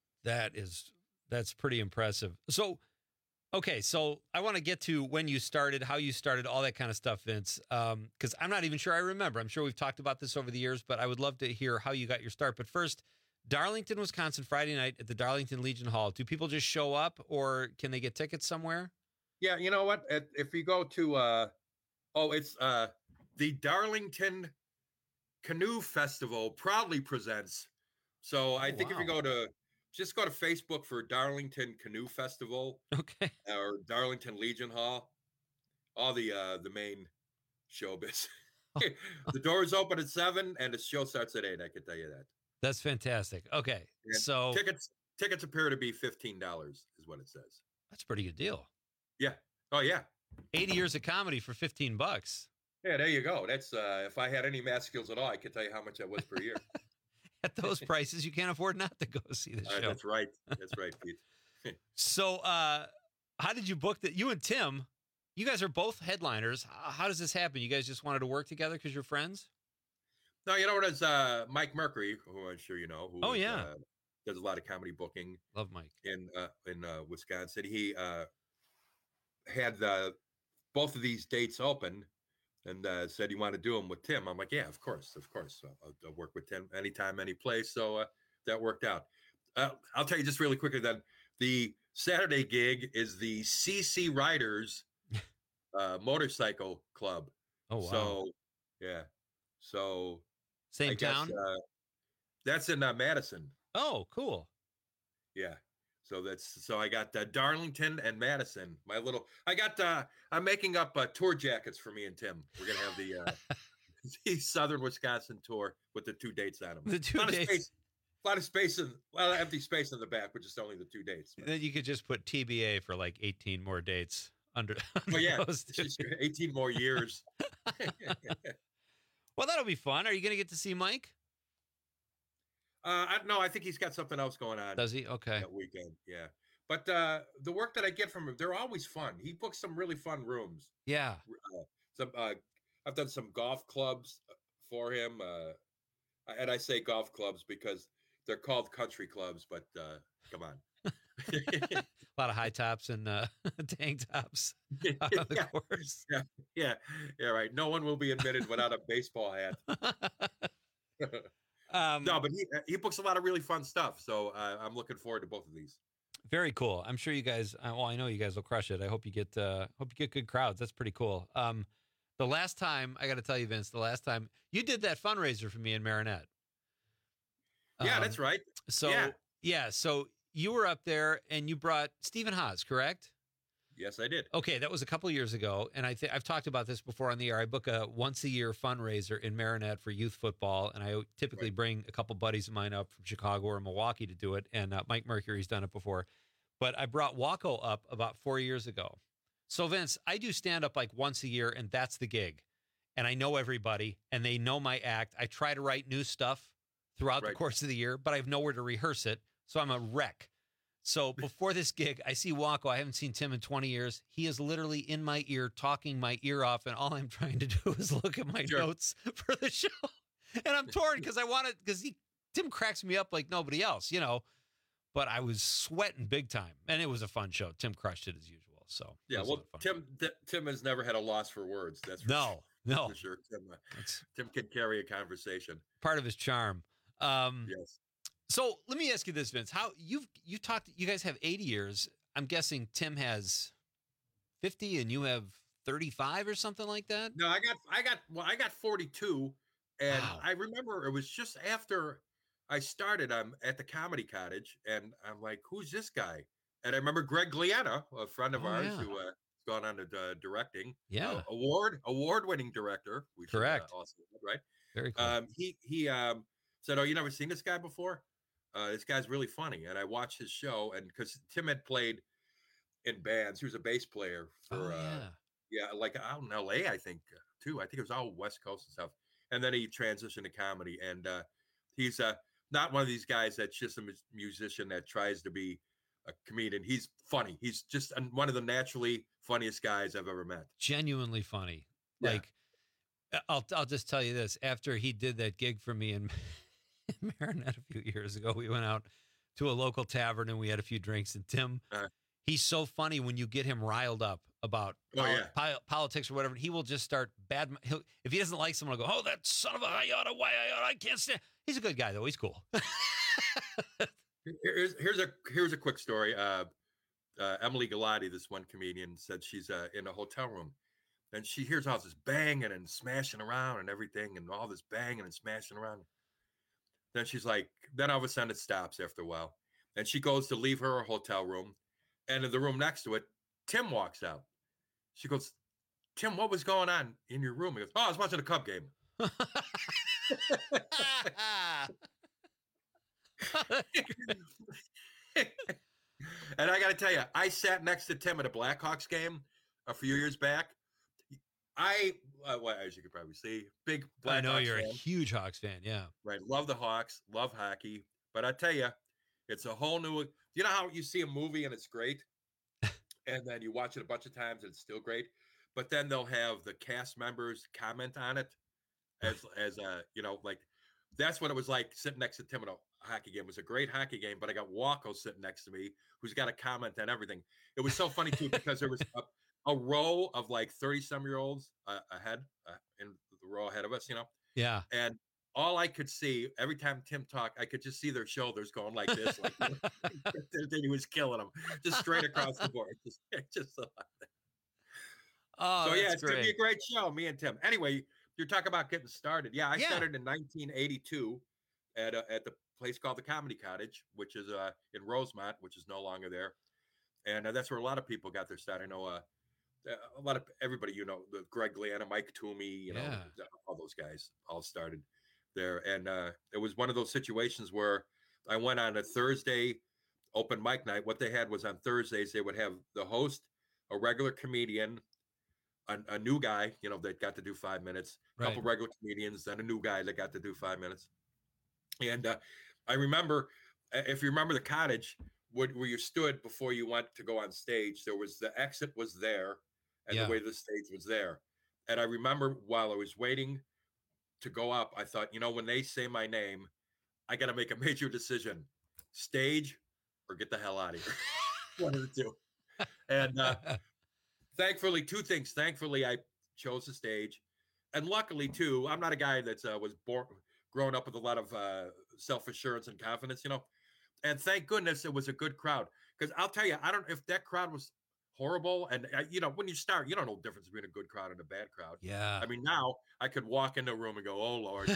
That's pretty impressive. So, okay, so I want to get to when you started, how you started, all that kind of stuff, Vince, because I'm not even sure I remember. I'm sure we've talked about this over the years, but I would love to hear how you got your start. But first, Darlington, Wisconsin, Friday night at the Darlington Legion Hall. Do people just show up, or can they get tickets somewhere? Yeah, you know what? If you go to it's the Darlington Canoe Festival proudly presents. So I think if you go to Facebook for Darlington Canoe Festival, okay, or Darlington Legion Hall, all the main showbiz. The doors open at 7 and the show starts at 8. I can tell you that. That's fantastic. Okay, and so tickets appear to be $15, is what it says. That's a pretty good deal. Yeah. Oh yeah. 80 years of comedy for $15. Yeah, there you go. That's if I had any math skills at all, I could tell you how much that was per year. At those prices, you can't afford not to go see the show. That's right. That's right, Pete. So, how did you book that? You and Tim, you guys are both headliners. How does this happen? You guys just wanted to work together because you're friends? No, you know what? It's Mike Mercury, who I'm sure you know. Who does a lot of comedy booking. Love Mike in Wisconsin. He had both of these dates open and said he wanted to do them with Tim. I'm like, yeah, of course. I'll work with Tim anytime, any place. So that worked out. I'll tell you just really quickly then, the Saturday gig is the CC Riders motorcycle club. Oh, wow. So, yeah. So same town? That's in Madison. Oh, cool. Yeah. So I got Darlington and Madison. I'm making up tour jackets for me and Tim. We're gonna have the Southern Wisconsin tour with the 2 dates on them. The 2 dates. A lot of space and empty space in the back, which is only the 2 dates. But then you could just put TBA for like 18 more dates under. Oh yeah, 18 more years. Well, that'll be fun. Are you gonna get to see Mike? No, I think he's got something else going on. Does he? Okay. That weekend, yeah. But the work that I get from him, they're always fun. He books some really fun rooms. Yeah. I've done some golf clubs for him, and I say golf clubs because they're called country clubs. But come on, a lot of high tops and tank tops out on the course. Yeah, right. No one will be admitted without a baseball hat. No, but he books a lot of really fun stuff. So I'm looking forward to both of these. Very cool. I'm sure you guys. Well, I know you guys will crush it. I hope you get good crowds. That's pretty cool. The last time I got to tell you, Vince, the last time you did that fundraiser for me in Marinette. Yeah, that's right. So so you were up there and you brought Stephen Haas, correct? Yes, I did. Okay, that was a couple of years ago, and I've talked about this before on the air. I book a once-a-year fundraiser in Marinette for youth football, and I typically bring a couple buddies of mine up from Chicago or Milwaukee to do it, and Mike Mercury's done it before. But I brought Wacko up about 4 years ago. So, Vince, I do stand-up like once a year, and that's the gig. And I know everybody, and they know my act. I try to write new stuff throughout the course of the year, but I have nowhere to rehearse it. So I'm a wreck. So before this gig, I see Waco. I haven't seen Tim in 20 years. He is literally in my ear, talking my ear off, and all I'm trying to do is look at my notes for the show. And I'm torn because Tim cracks me up like nobody else, But I was sweating big time, and it was a fun show. Tim crushed it as usual. So yeah, well, Tim has never had a loss for words. That's for no. For sure. Tim can carry a conversation. Part of his charm. Yes. So let me ask you this, Vince. How you talked? You guys have 80 years. I'm guessing Tim has 50, and you have 35 or something like that. No, I got 42, and wow. I remember it was just after I started. I'm at the Comedy Cottage, and I'm like, "Who's this guy?" And I remember Greg Gliena, a friend of ours who has gone on to directing. Yeah, award-winning director. Correct. Also, right? Very cool. He said, "Oh, you never seen this guy before? This guy's really funny." And I watched his show, and because Tim had played in bands, he was a bass player for like out in LA, I think too. I think it was all West Coast and stuff. And then he transitioned to comedy, and he's not one of these guys that's just a musician that tries to be a comedian. He's funny. He's just one of the naturally funniest guys I've ever met. Genuinely funny. Yeah. Like, I'll just tell you this. After he did that gig for me in Marinette a few years ago, we went out to a local tavern and we had a few drinks. And Tim, he's so funny when you get him riled up about politics or whatever. He will just start if he doesn't like someone, he'll go, "Oh, that son of a I can't stand." He's a good guy though. He's cool. Here's a quick story. Emily Galati, this one comedian, said she's in a hotel room, and she hears all this banging and smashing around and everything, and all this banging and smashing around. Then she's like, then all of a sudden it stops after a while, and she goes to leave her hotel room, and in the room next to it, Tim walks out. She goes, "Tim, what was going on in your room?" He goes, "Oh, I was watching a Cub game." And I got to tell you, I sat next to Tim at a Blackhawks game a few years back. As you could probably see, big Blackhawks I know you're fan. A huge Hawks fan, yeah. Right, love the Hawks, love hockey. But I tell you, it's a whole new. You know how you see a movie and it's great, and then you watch it a bunch of times and it's still great, but then they'll have the cast members comment on it as like that's what it was like sitting next to Tim at a hockey game. It was a great hockey game, but I got Waco sitting next to me who's got a comment on everything. It was so funny too because there was a row of like 30-some-year-olds ahead in the row ahead of us, Yeah. And all I could see every time Tim talked, I could just see their shoulders going like this, like he was killing them, just straight across the board. Just so yeah, it's gonna be a great show, me and Tim. Anyway, you're talking about getting started. Yeah, I started in 1982 at the place called the Comedy Cottage, which is in Rosemont, which is no longer there, and that's where a lot of people got their start. I know a lot of everybody, the Greg Gliena, Mike Toomey, all those guys all started there, and it was one of those situations where I went on a Thursday open mic night. What they had was on Thursdays they would have the host, a regular comedian, a new guy, that got to do 5 minutes, a couple regular comedians, then a new guy that got to do 5 minutes. And I remember, if you remember the Cottage, where you stood before you went to go on stage, there was the exit was there, and the way the stage was there. And I remember while I was waiting to go up, I thought, when they say my name, I got to make a major decision: stage or get the hell out of here. One of the two. And thankfully, two things. Thankfully, I chose the stage, and luckily too, I'm not a guy that was grown up with a lot of self-assurance and confidence, And thank goodness it was a good crowd, because I'll tell you, I don't know if that crowd was horrible. And when you start, you don't know the difference between a good crowd and a bad crowd. Yeah. I mean, now I could walk into a room and go, "Oh Lord."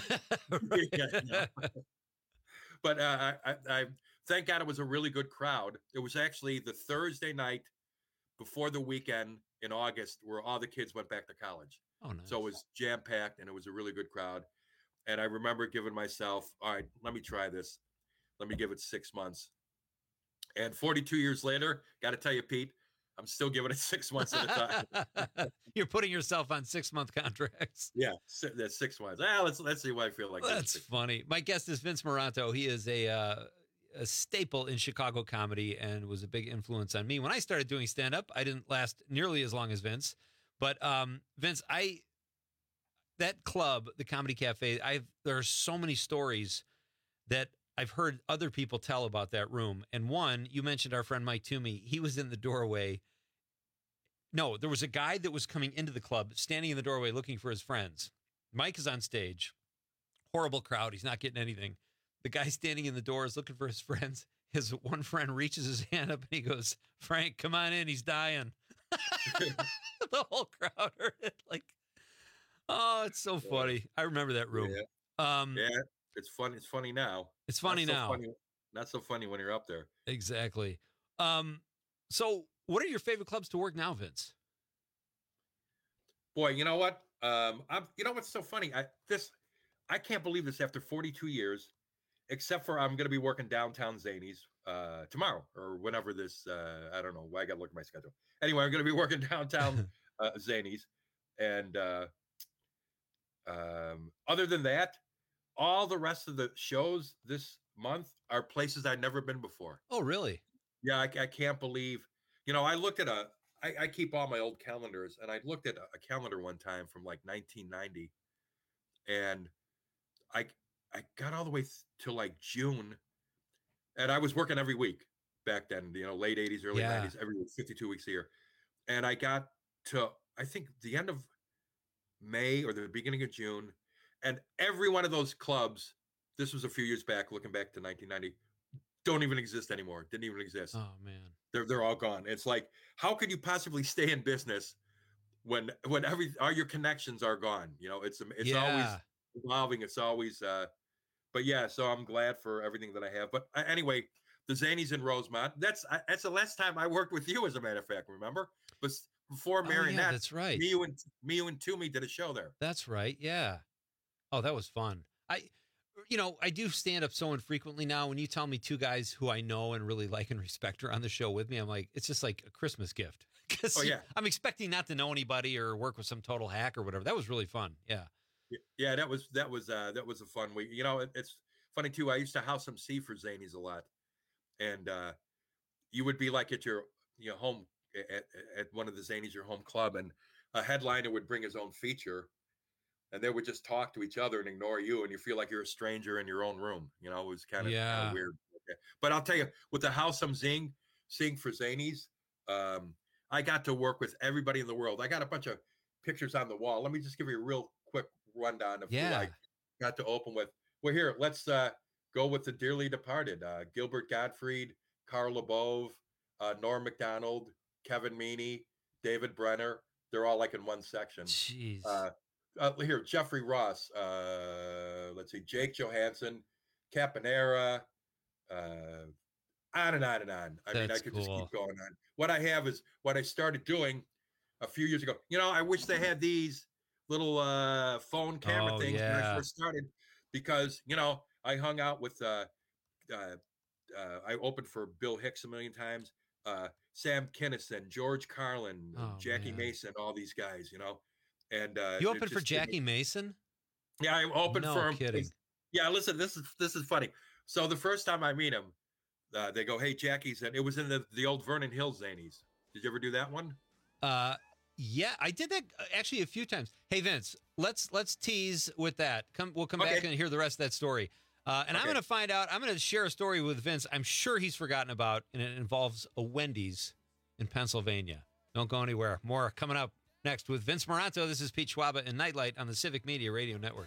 But I thank God it was a really good crowd. It was actually the Thursday night before the weekend in August where all the kids went back to college. Oh, nice. So it was jam-packed, and it was a really good crowd. And I remember giving myself, all right, let me try this. Let me give it 6 months. And 42 years later, got to tell you, Pete, I'm still giving it 6 months at a time. You're putting yourself on 6-month contracts. Yeah, that's 6 months. Let's see what I feel like. That's funny. My guest is Vince Moranto. He is a a staple in Chicago comedy and was a big influence on me. When I started doing stand-up, I didn't last nearly as long as Vince. But Vince, that club, the Comedy Cafe, there are so many stories that I've heard other people tell about that room. And one, you mentioned our friend Mike Toomey. He was in the doorway. No, there was a guy that was coming into the club, standing in the doorway looking for his friends. Mike is on stage. Horrible crowd. He's not getting anything. The guy standing in the door is looking for his friends. His one friend reaches his hand up and he goes, "Frank, come on in. He's dying." The whole crowd heard it. Like, oh, it's so funny. I remember that room. Yeah, it's fun. It's funny now. It's funny now. Not so funny when you're up there. Exactly. So what are your favorite clubs to work now, Vince? Boy, you know what? You know what's so funny? I can't believe this after 42 years, except for I'm going to be working downtown Zanies tomorrow or whenever this, I don't know. I got to look at my schedule. Anyway, I'm going to be working downtown Zanies. And other than that, all the rest of the shows this month are places I've never been before. Oh, really? Yeah, I can't believe. You know, I looked at I keep all my old calendars, and I looked at a calendar one time from like 1990, and I got all the way to like June, and I was working every week back then, you know, late 80s, early 90s, every week, 52 weeks a year. And I got to, I think, the end of May or the beginning of June, and every one of those clubs, this was a few years back, looking back to 1990, don't even exist anymore. Didn't even exist. Oh, man. They're all gone. It's like, how could you possibly stay in business when all your connections are gone? You know, it's always evolving. It's always, but yeah, so I'm glad for everything that I have. But anyway, the Zanies in Rosemont, that's the last time I worked with you, as a matter of fact, remember? But before Marionette, that's right. Me and Toomey did a show there. That's right. Yeah. Oh, that was fun. I do stand up so infrequently now. When you tell me two guys who I know and really like and respect are on the show with me, I'm like, it's just like a Christmas gift. Oh, yeah. I'm expecting not to know anybody or work with some total hack or whatever. That was really fun. Yeah. Yeah, that was a fun week. You know, it's funny too. I used to house MC for Zanies a lot, and you would be like at your home at one of the Zanies, your home club, and a headliner would bring his own feature, and they would just talk to each other and ignore you, and you feel like you're a stranger in your own room. You know, it was kind of weird. But I'll tell you, with the house I'm seeing for Zanies, I got to work with everybody in the world. I got a bunch of pictures on the wall. Let me just give you a real quick rundown of who I got to open with. Well, here, let's go with the dearly departed. Gilbert Gottfried, Carl LeBove, Norm Macdonald, Kevin Meaney, David Brenner. They're all like in one section. Jeez. Here, Jeffrey Ross. Let's see, Jake Johansson, Caponera, on and on and on. I mean, I could just keep going on. What I have is what I started doing a few years ago. You know, I wish they had these little phone camera things when I first started, because, you know, I hung out with, I opened for Bill Hicks a million times, Sam Kinison, George Carlin, Jackie Mason, all these guys, you know. And you opened for Jackie Mason? Yeah, I opened for him. Kidding. Yeah, listen, this is funny. So the first time I meet him, they go, "Hey, Jackie's," and it was in the old Vernon Hills Zanies. Did you ever do that one? Yeah, I did that actually a few times. Hey, Vince, let's tease with that. We'll come back and hear the rest of that story. And I'm going to find out. I'm going to share a story with Vince I'm sure he's forgotten about, and it involves a Wendy's in Pennsylvania. Don't go anywhere. More coming up next with Vince Moranto. This is Pete Schwaba and Nightlight on the Civic Media Radio Network.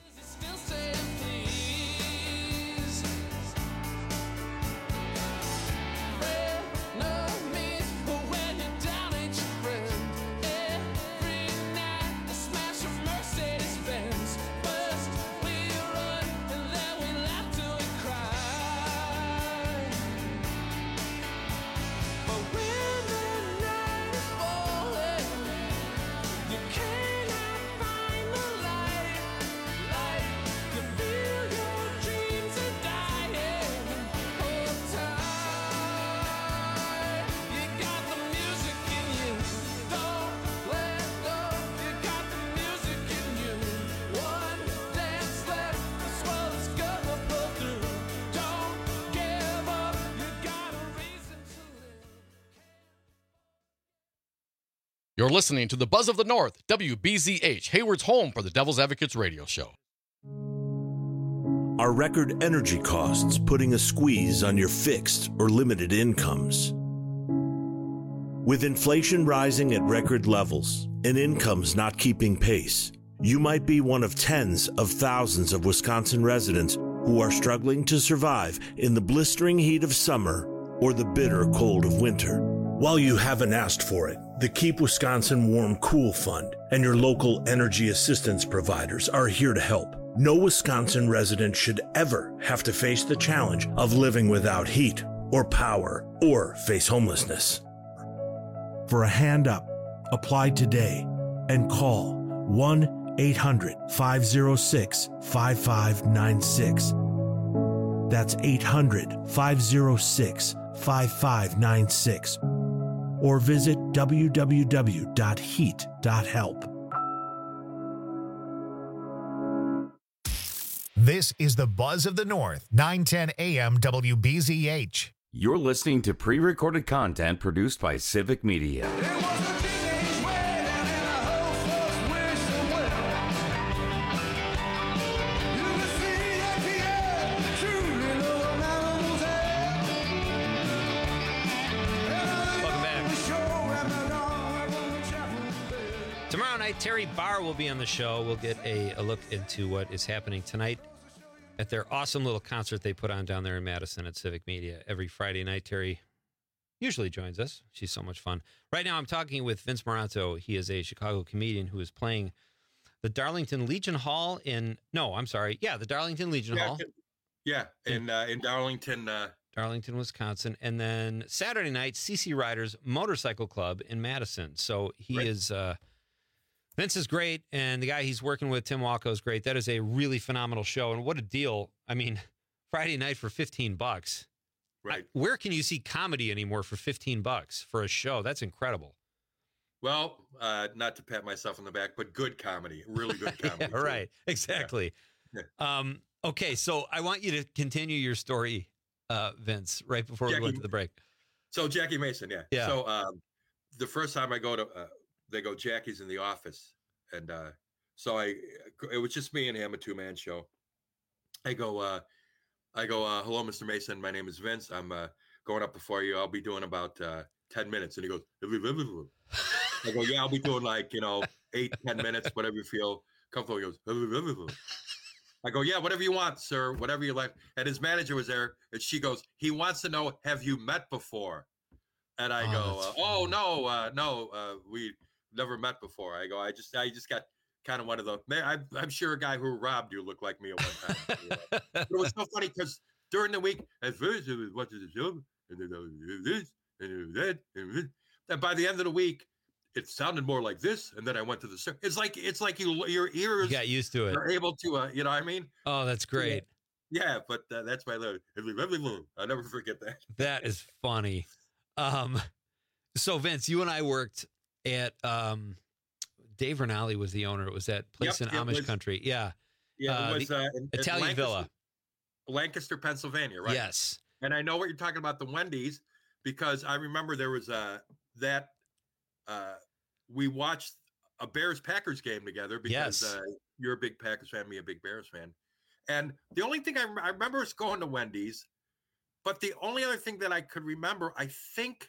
You're listening to the Buzz of the North, WBZH, Hayward's home for the Devil's Advocates radio show. Are record energy costs putting a squeeze on your fixed or limited incomes? With inflation rising at record levels and incomes not keeping pace, you might be one of tens of thousands of Wisconsin residents who are struggling to survive in the blistering heat of summer or the bitter cold of winter. While you haven't asked for it, the Keep Wisconsin Warm Cool Fund and your local energy assistance providers are here to help. No Wisconsin resident should ever have to face the challenge of living without heat or power or face homelessness. For a hand up, apply today and call 1-800-506-5596. That's 800-506-5596. Or visit www.heat.help. This is the Buzz of the North, 910 AM WBZH. You're listening to pre-recorded content produced by Civic Media. Tomorrow night, Terry Barr will be on the show. We'll get a look into what is happening tonight at their awesome little concert they put on down there in Madison at Civic Media. Every Friday night, Terry usually joins us. She's so much fun. Right now, I'm talking with Vince Moranto. He is a Chicago comedian who is playing the Darlington Legion Hall the Darlington Legion Hall. Yeah, in Darlington. Darlington, Wisconsin. And then Saturday night, CC Riders Motorcycle Club in Madison. So he is... Vince is great, and the guy he's working with, Tim Walko, is great. That is a really phenomenal show, and what a deal. I mean, Friday night for $15. Right. Where can you see comedy anymore for $15 for a show? That's incredible. Well, not to pat myself on the back, but good comedy, really good comedy. Yeah, right, exactly. Yeah. Okay, so I want you to continue your story, Vince, right before we went to the break. So Jackie Mason, yeah. So the first time I go to... they go, Jackie's in the office. And so it was just me and him, a two-man show. I go, hello, Mr. Mason. My name is Vince. I'm going up before you. I'll be doing about 10 minutes. And he goes, I go, yeah, I'll be doing 8, 10 minutes, whatever you feel comfortable. He goes, I go, yeah, whatever you want, sir, whatever you like. And his manager was there. And she goes, he wants to know, have you met before? And I go, no, we never met before. I go, I just got kind of one of the, I'm sure a guy who robbed you looked like me at one time. But it was so funny because during the week, at first it was what is the show, and then this, and that, and by the end of the week, it sounded more like this, and then I went to the. It's like your ears got used to it. Are able to, you know what I mean? Oh, that's great. Yeah, but that's my little. I'll never forget that. That is funny. So Vince, you and I worked at Dave Rinaldi was the owner. It was that place in Amish country. Yeah. Yeah. It was Italian Villa. Lancaster, Pennsylvania, right? Yes. And I know what you're talking about, the Wendy's, because I remember there was we watched a Bears-Packers game together because you're a big Packers fan, me a big Bears fan. And the only thing I remember is going to Wendy's, but the only other thing that I could remember, I think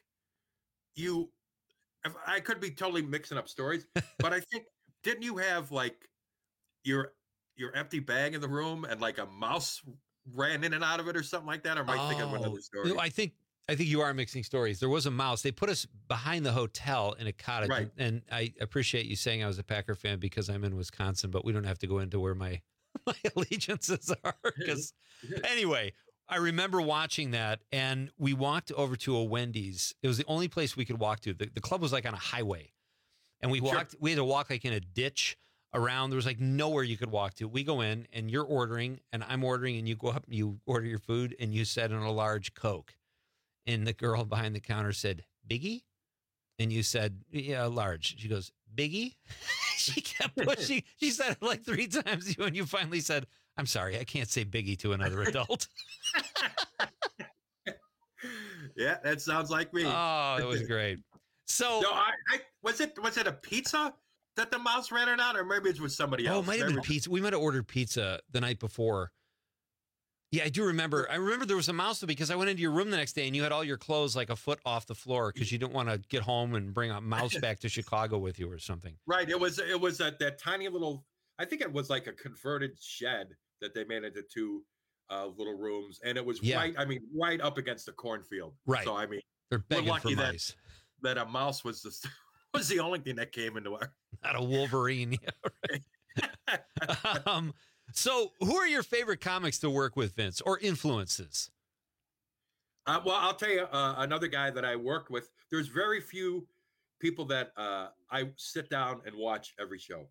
I could be totally mixing up stories, but I think, didn't you have your empty bag in the room and a mouse ran in and out of it or something like that? Or am I thinking of another story? No, I think you are mixing stories. There was a mouse. They put us behind the hotel in a cottage. Right. And I appreciate you saying I was a Packer fan because I'm in Wisconsin, but we don't have to go into where my allegiances are. Anyway, I remember watching that, and we walked over to a Wendy's. It was the only place we could walk to. The club was on a highway, and we walked. Sure. We had to walk in a ditch around. There was nowhere you could walk to. We go in, and you're ordering, and I'm ordering, and you go up, and you order your food, and you said in a large Coke, and the girl behind the counter said, "Biggie?" And you said, "Yeah, large." She goes, "Biggie?" She kept pushing. She said it 3 times, and you finally said, "I'm sorry, I can't say Biggie to another adult." Yeah, that sounds like me. Oh, that was great. So no, was it a pizza that the mouse ran it out, or maybe it was somebody else? Oh, it might have been pizza. We might have ordered pizza the night before. Yeah, I do remember. I remember there was a mouse because I went into your room the next day and you had all your clothes like a foot off the floor because you didn't want to get home and bring a mouse back to Chicago with you or something. Right. It was that tiny little. I think it was like a converted shed that they made into 2 little rooms, and it was right up against the cornfield. Right. So I mean, they're begging we're lucky for mice. that a mouse was the only thing that came into our. Not a Wolverine. Yeah, right. So, who are your favorite comics to work with, Vince, or influences? Well, I'll tell you another guy that I worked with. There's very few people that I sit down and watch every show.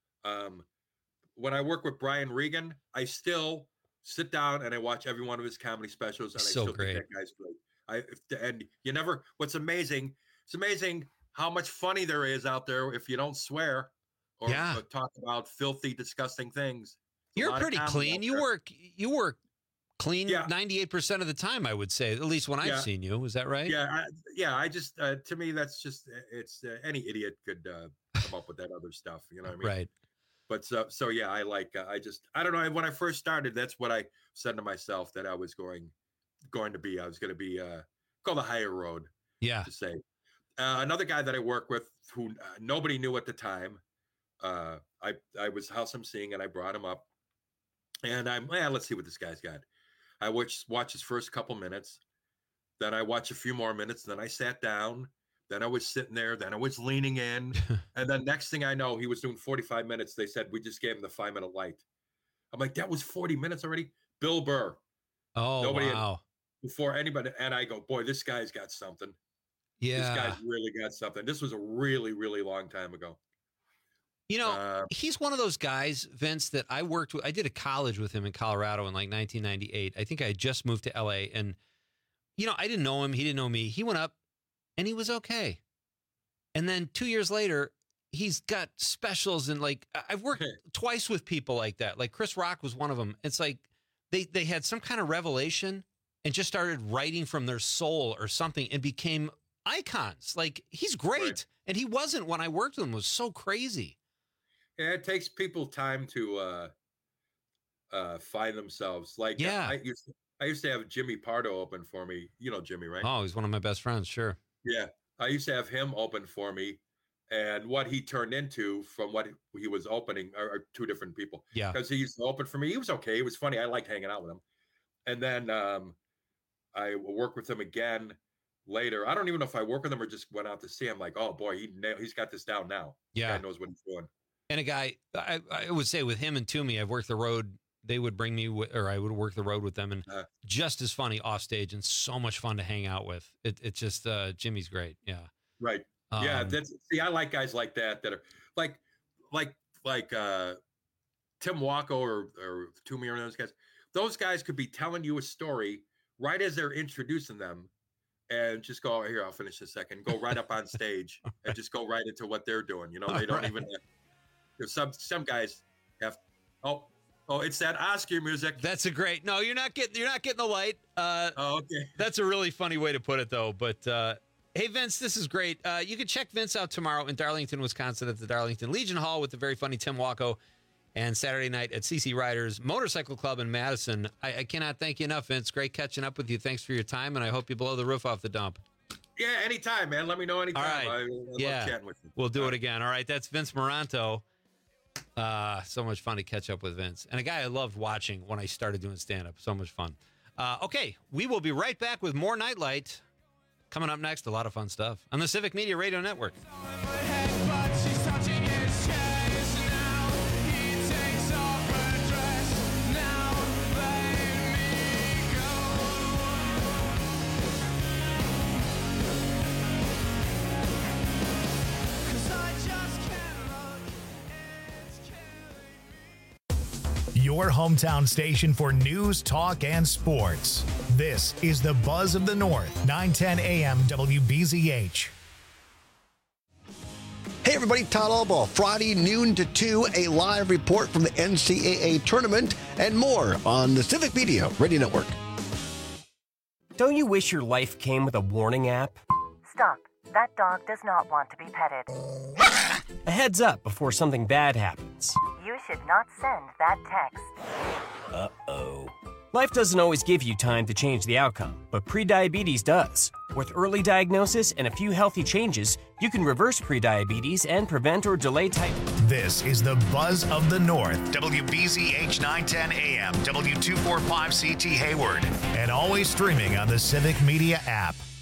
When I work with Brian Regan, I still sit down and I watch every one of his comedy specials, and I still think that guy's great. And you never. What's amazing? It's amazing how much funny there is out there if you don't swear or talk about filthy, disgusting things. You're pretty clean. You work clean 98% of the time, I would say, at least when I've seen you. Is that right? Yeah. I just, to me, that's just, it's any idiot could come up with that other stuff. You know what I mean? Right. But so yeah, I like, I don't know. When I first started, that's what I said to myself that I was going to be go the higher road. Yeah. To say. Another guy that I work with who nobody knew at the time, I was House MC and I brought him up. And let's see what this guy's got. I watch his first couple minutes. Then I watch a few more minutes. Then I sat down. Then I was sitting there. Then I was leaning in. And then next thing I know, he was doing 45 minutes. They said, we just gave him the 5-minute light. I'm like, that was 40 minutes already? Bill Burr. Oh, nobody wow. Before anybody. And I go, boy, this guy's got something. Yeah. This guy's really got something. This was a really, really long time ago. You know, he's one of those guys, Vince, that I worked with. I did a college with him in Colorado in like 1998. I think I had just moved to LA. And, I didn't know him. He didn't know me. He went up and he was okay. And then 2 years later, he's got specials. And like, I've worked twice with people like that. Like Chris Rock was one of them. It's like they had some kind of revelation and just started writing from their soul or something and became icons. Like, he's great. Right. And he wasn't when I worked with him. It was so crazy. Yeah, it takes people time to find themselves. Like, I used to have Jimmy Pardo open for me. You know Jimmy, right? Oh, he's one of my best friends. Sure. Yeah, I used to have him open for me, and what he turned into from what he was opening are 2 different people. Yeah, because he used to open for me. He was okay. He was funny. I liked hanging out with him. And then I worked with him again later. I don't even know if I worked with him or just went out to see him. Like, oh boy, he's got this down now. Yeah, the guy knows what he's doing. And a guy, I would say with him and Toomey, I've worked the road. They would bring me, or I would work the road with them, and just as funny off stage and so much fun to hang out with. It's just Jimmy's great. Yeah. Right. Yeah. I like guys like that are like Tim Waco or Toomey or those guys. Those guys could be telling you a story right as they're introducing them, and just go, here, I'll finish in a second. Go right up on stage and just go right into what they're doing. They don't even. Some guys have. Oh, it's that Oscar music. That's a great. No, you're not getting the light. Okay. That's a really funny way to put it, though. But hey, Vince, this is great. You can check Vince out tomorrow in Darlington, Wisconsin, at the Darlington Legion Hall with the very funny Tim Waco, and Saturday night at CC Riders Motorcycle Club in Madison. I cannot thank you enough, Vince. Great catching up with you. Thanks for your time, and I hope you blow the roof off the dump. Yeah, anytime, man. Let me know anytime. All right. I love chatting with you. We'll do it again. All right, that's Vince Moranto. So much fun to catch up with Vince. And a guy I loved watching when I started doing stand-up. So much fun. Okay, we will be right back with more Nightlight. Coming up next, a lot of fun stuff on the Civic Media Radio Network. Your hometown station for news, talk, and sports. This is the Buzz of the North, 910 AM WBZH. Hey everybody, Todd Albaugh. Friday noon to 2, a live report from the NCAA tournament and more on the Civic Media Radio Network. Don't you wish your life came with a warning app? Stop. That dog does not want to be petted. A heads up before something bad happens. You should not send that text. Uh-oh. Life doesn't always give you time to change the outcome, but prediabetes does. With early diagnosis and a few healthy changes, you can reverse prediabetes and prevent or delay type. This is the Buzz of the North, WBZH 910 AM, W245CT Hayward, and always streaming on the Civic Media app.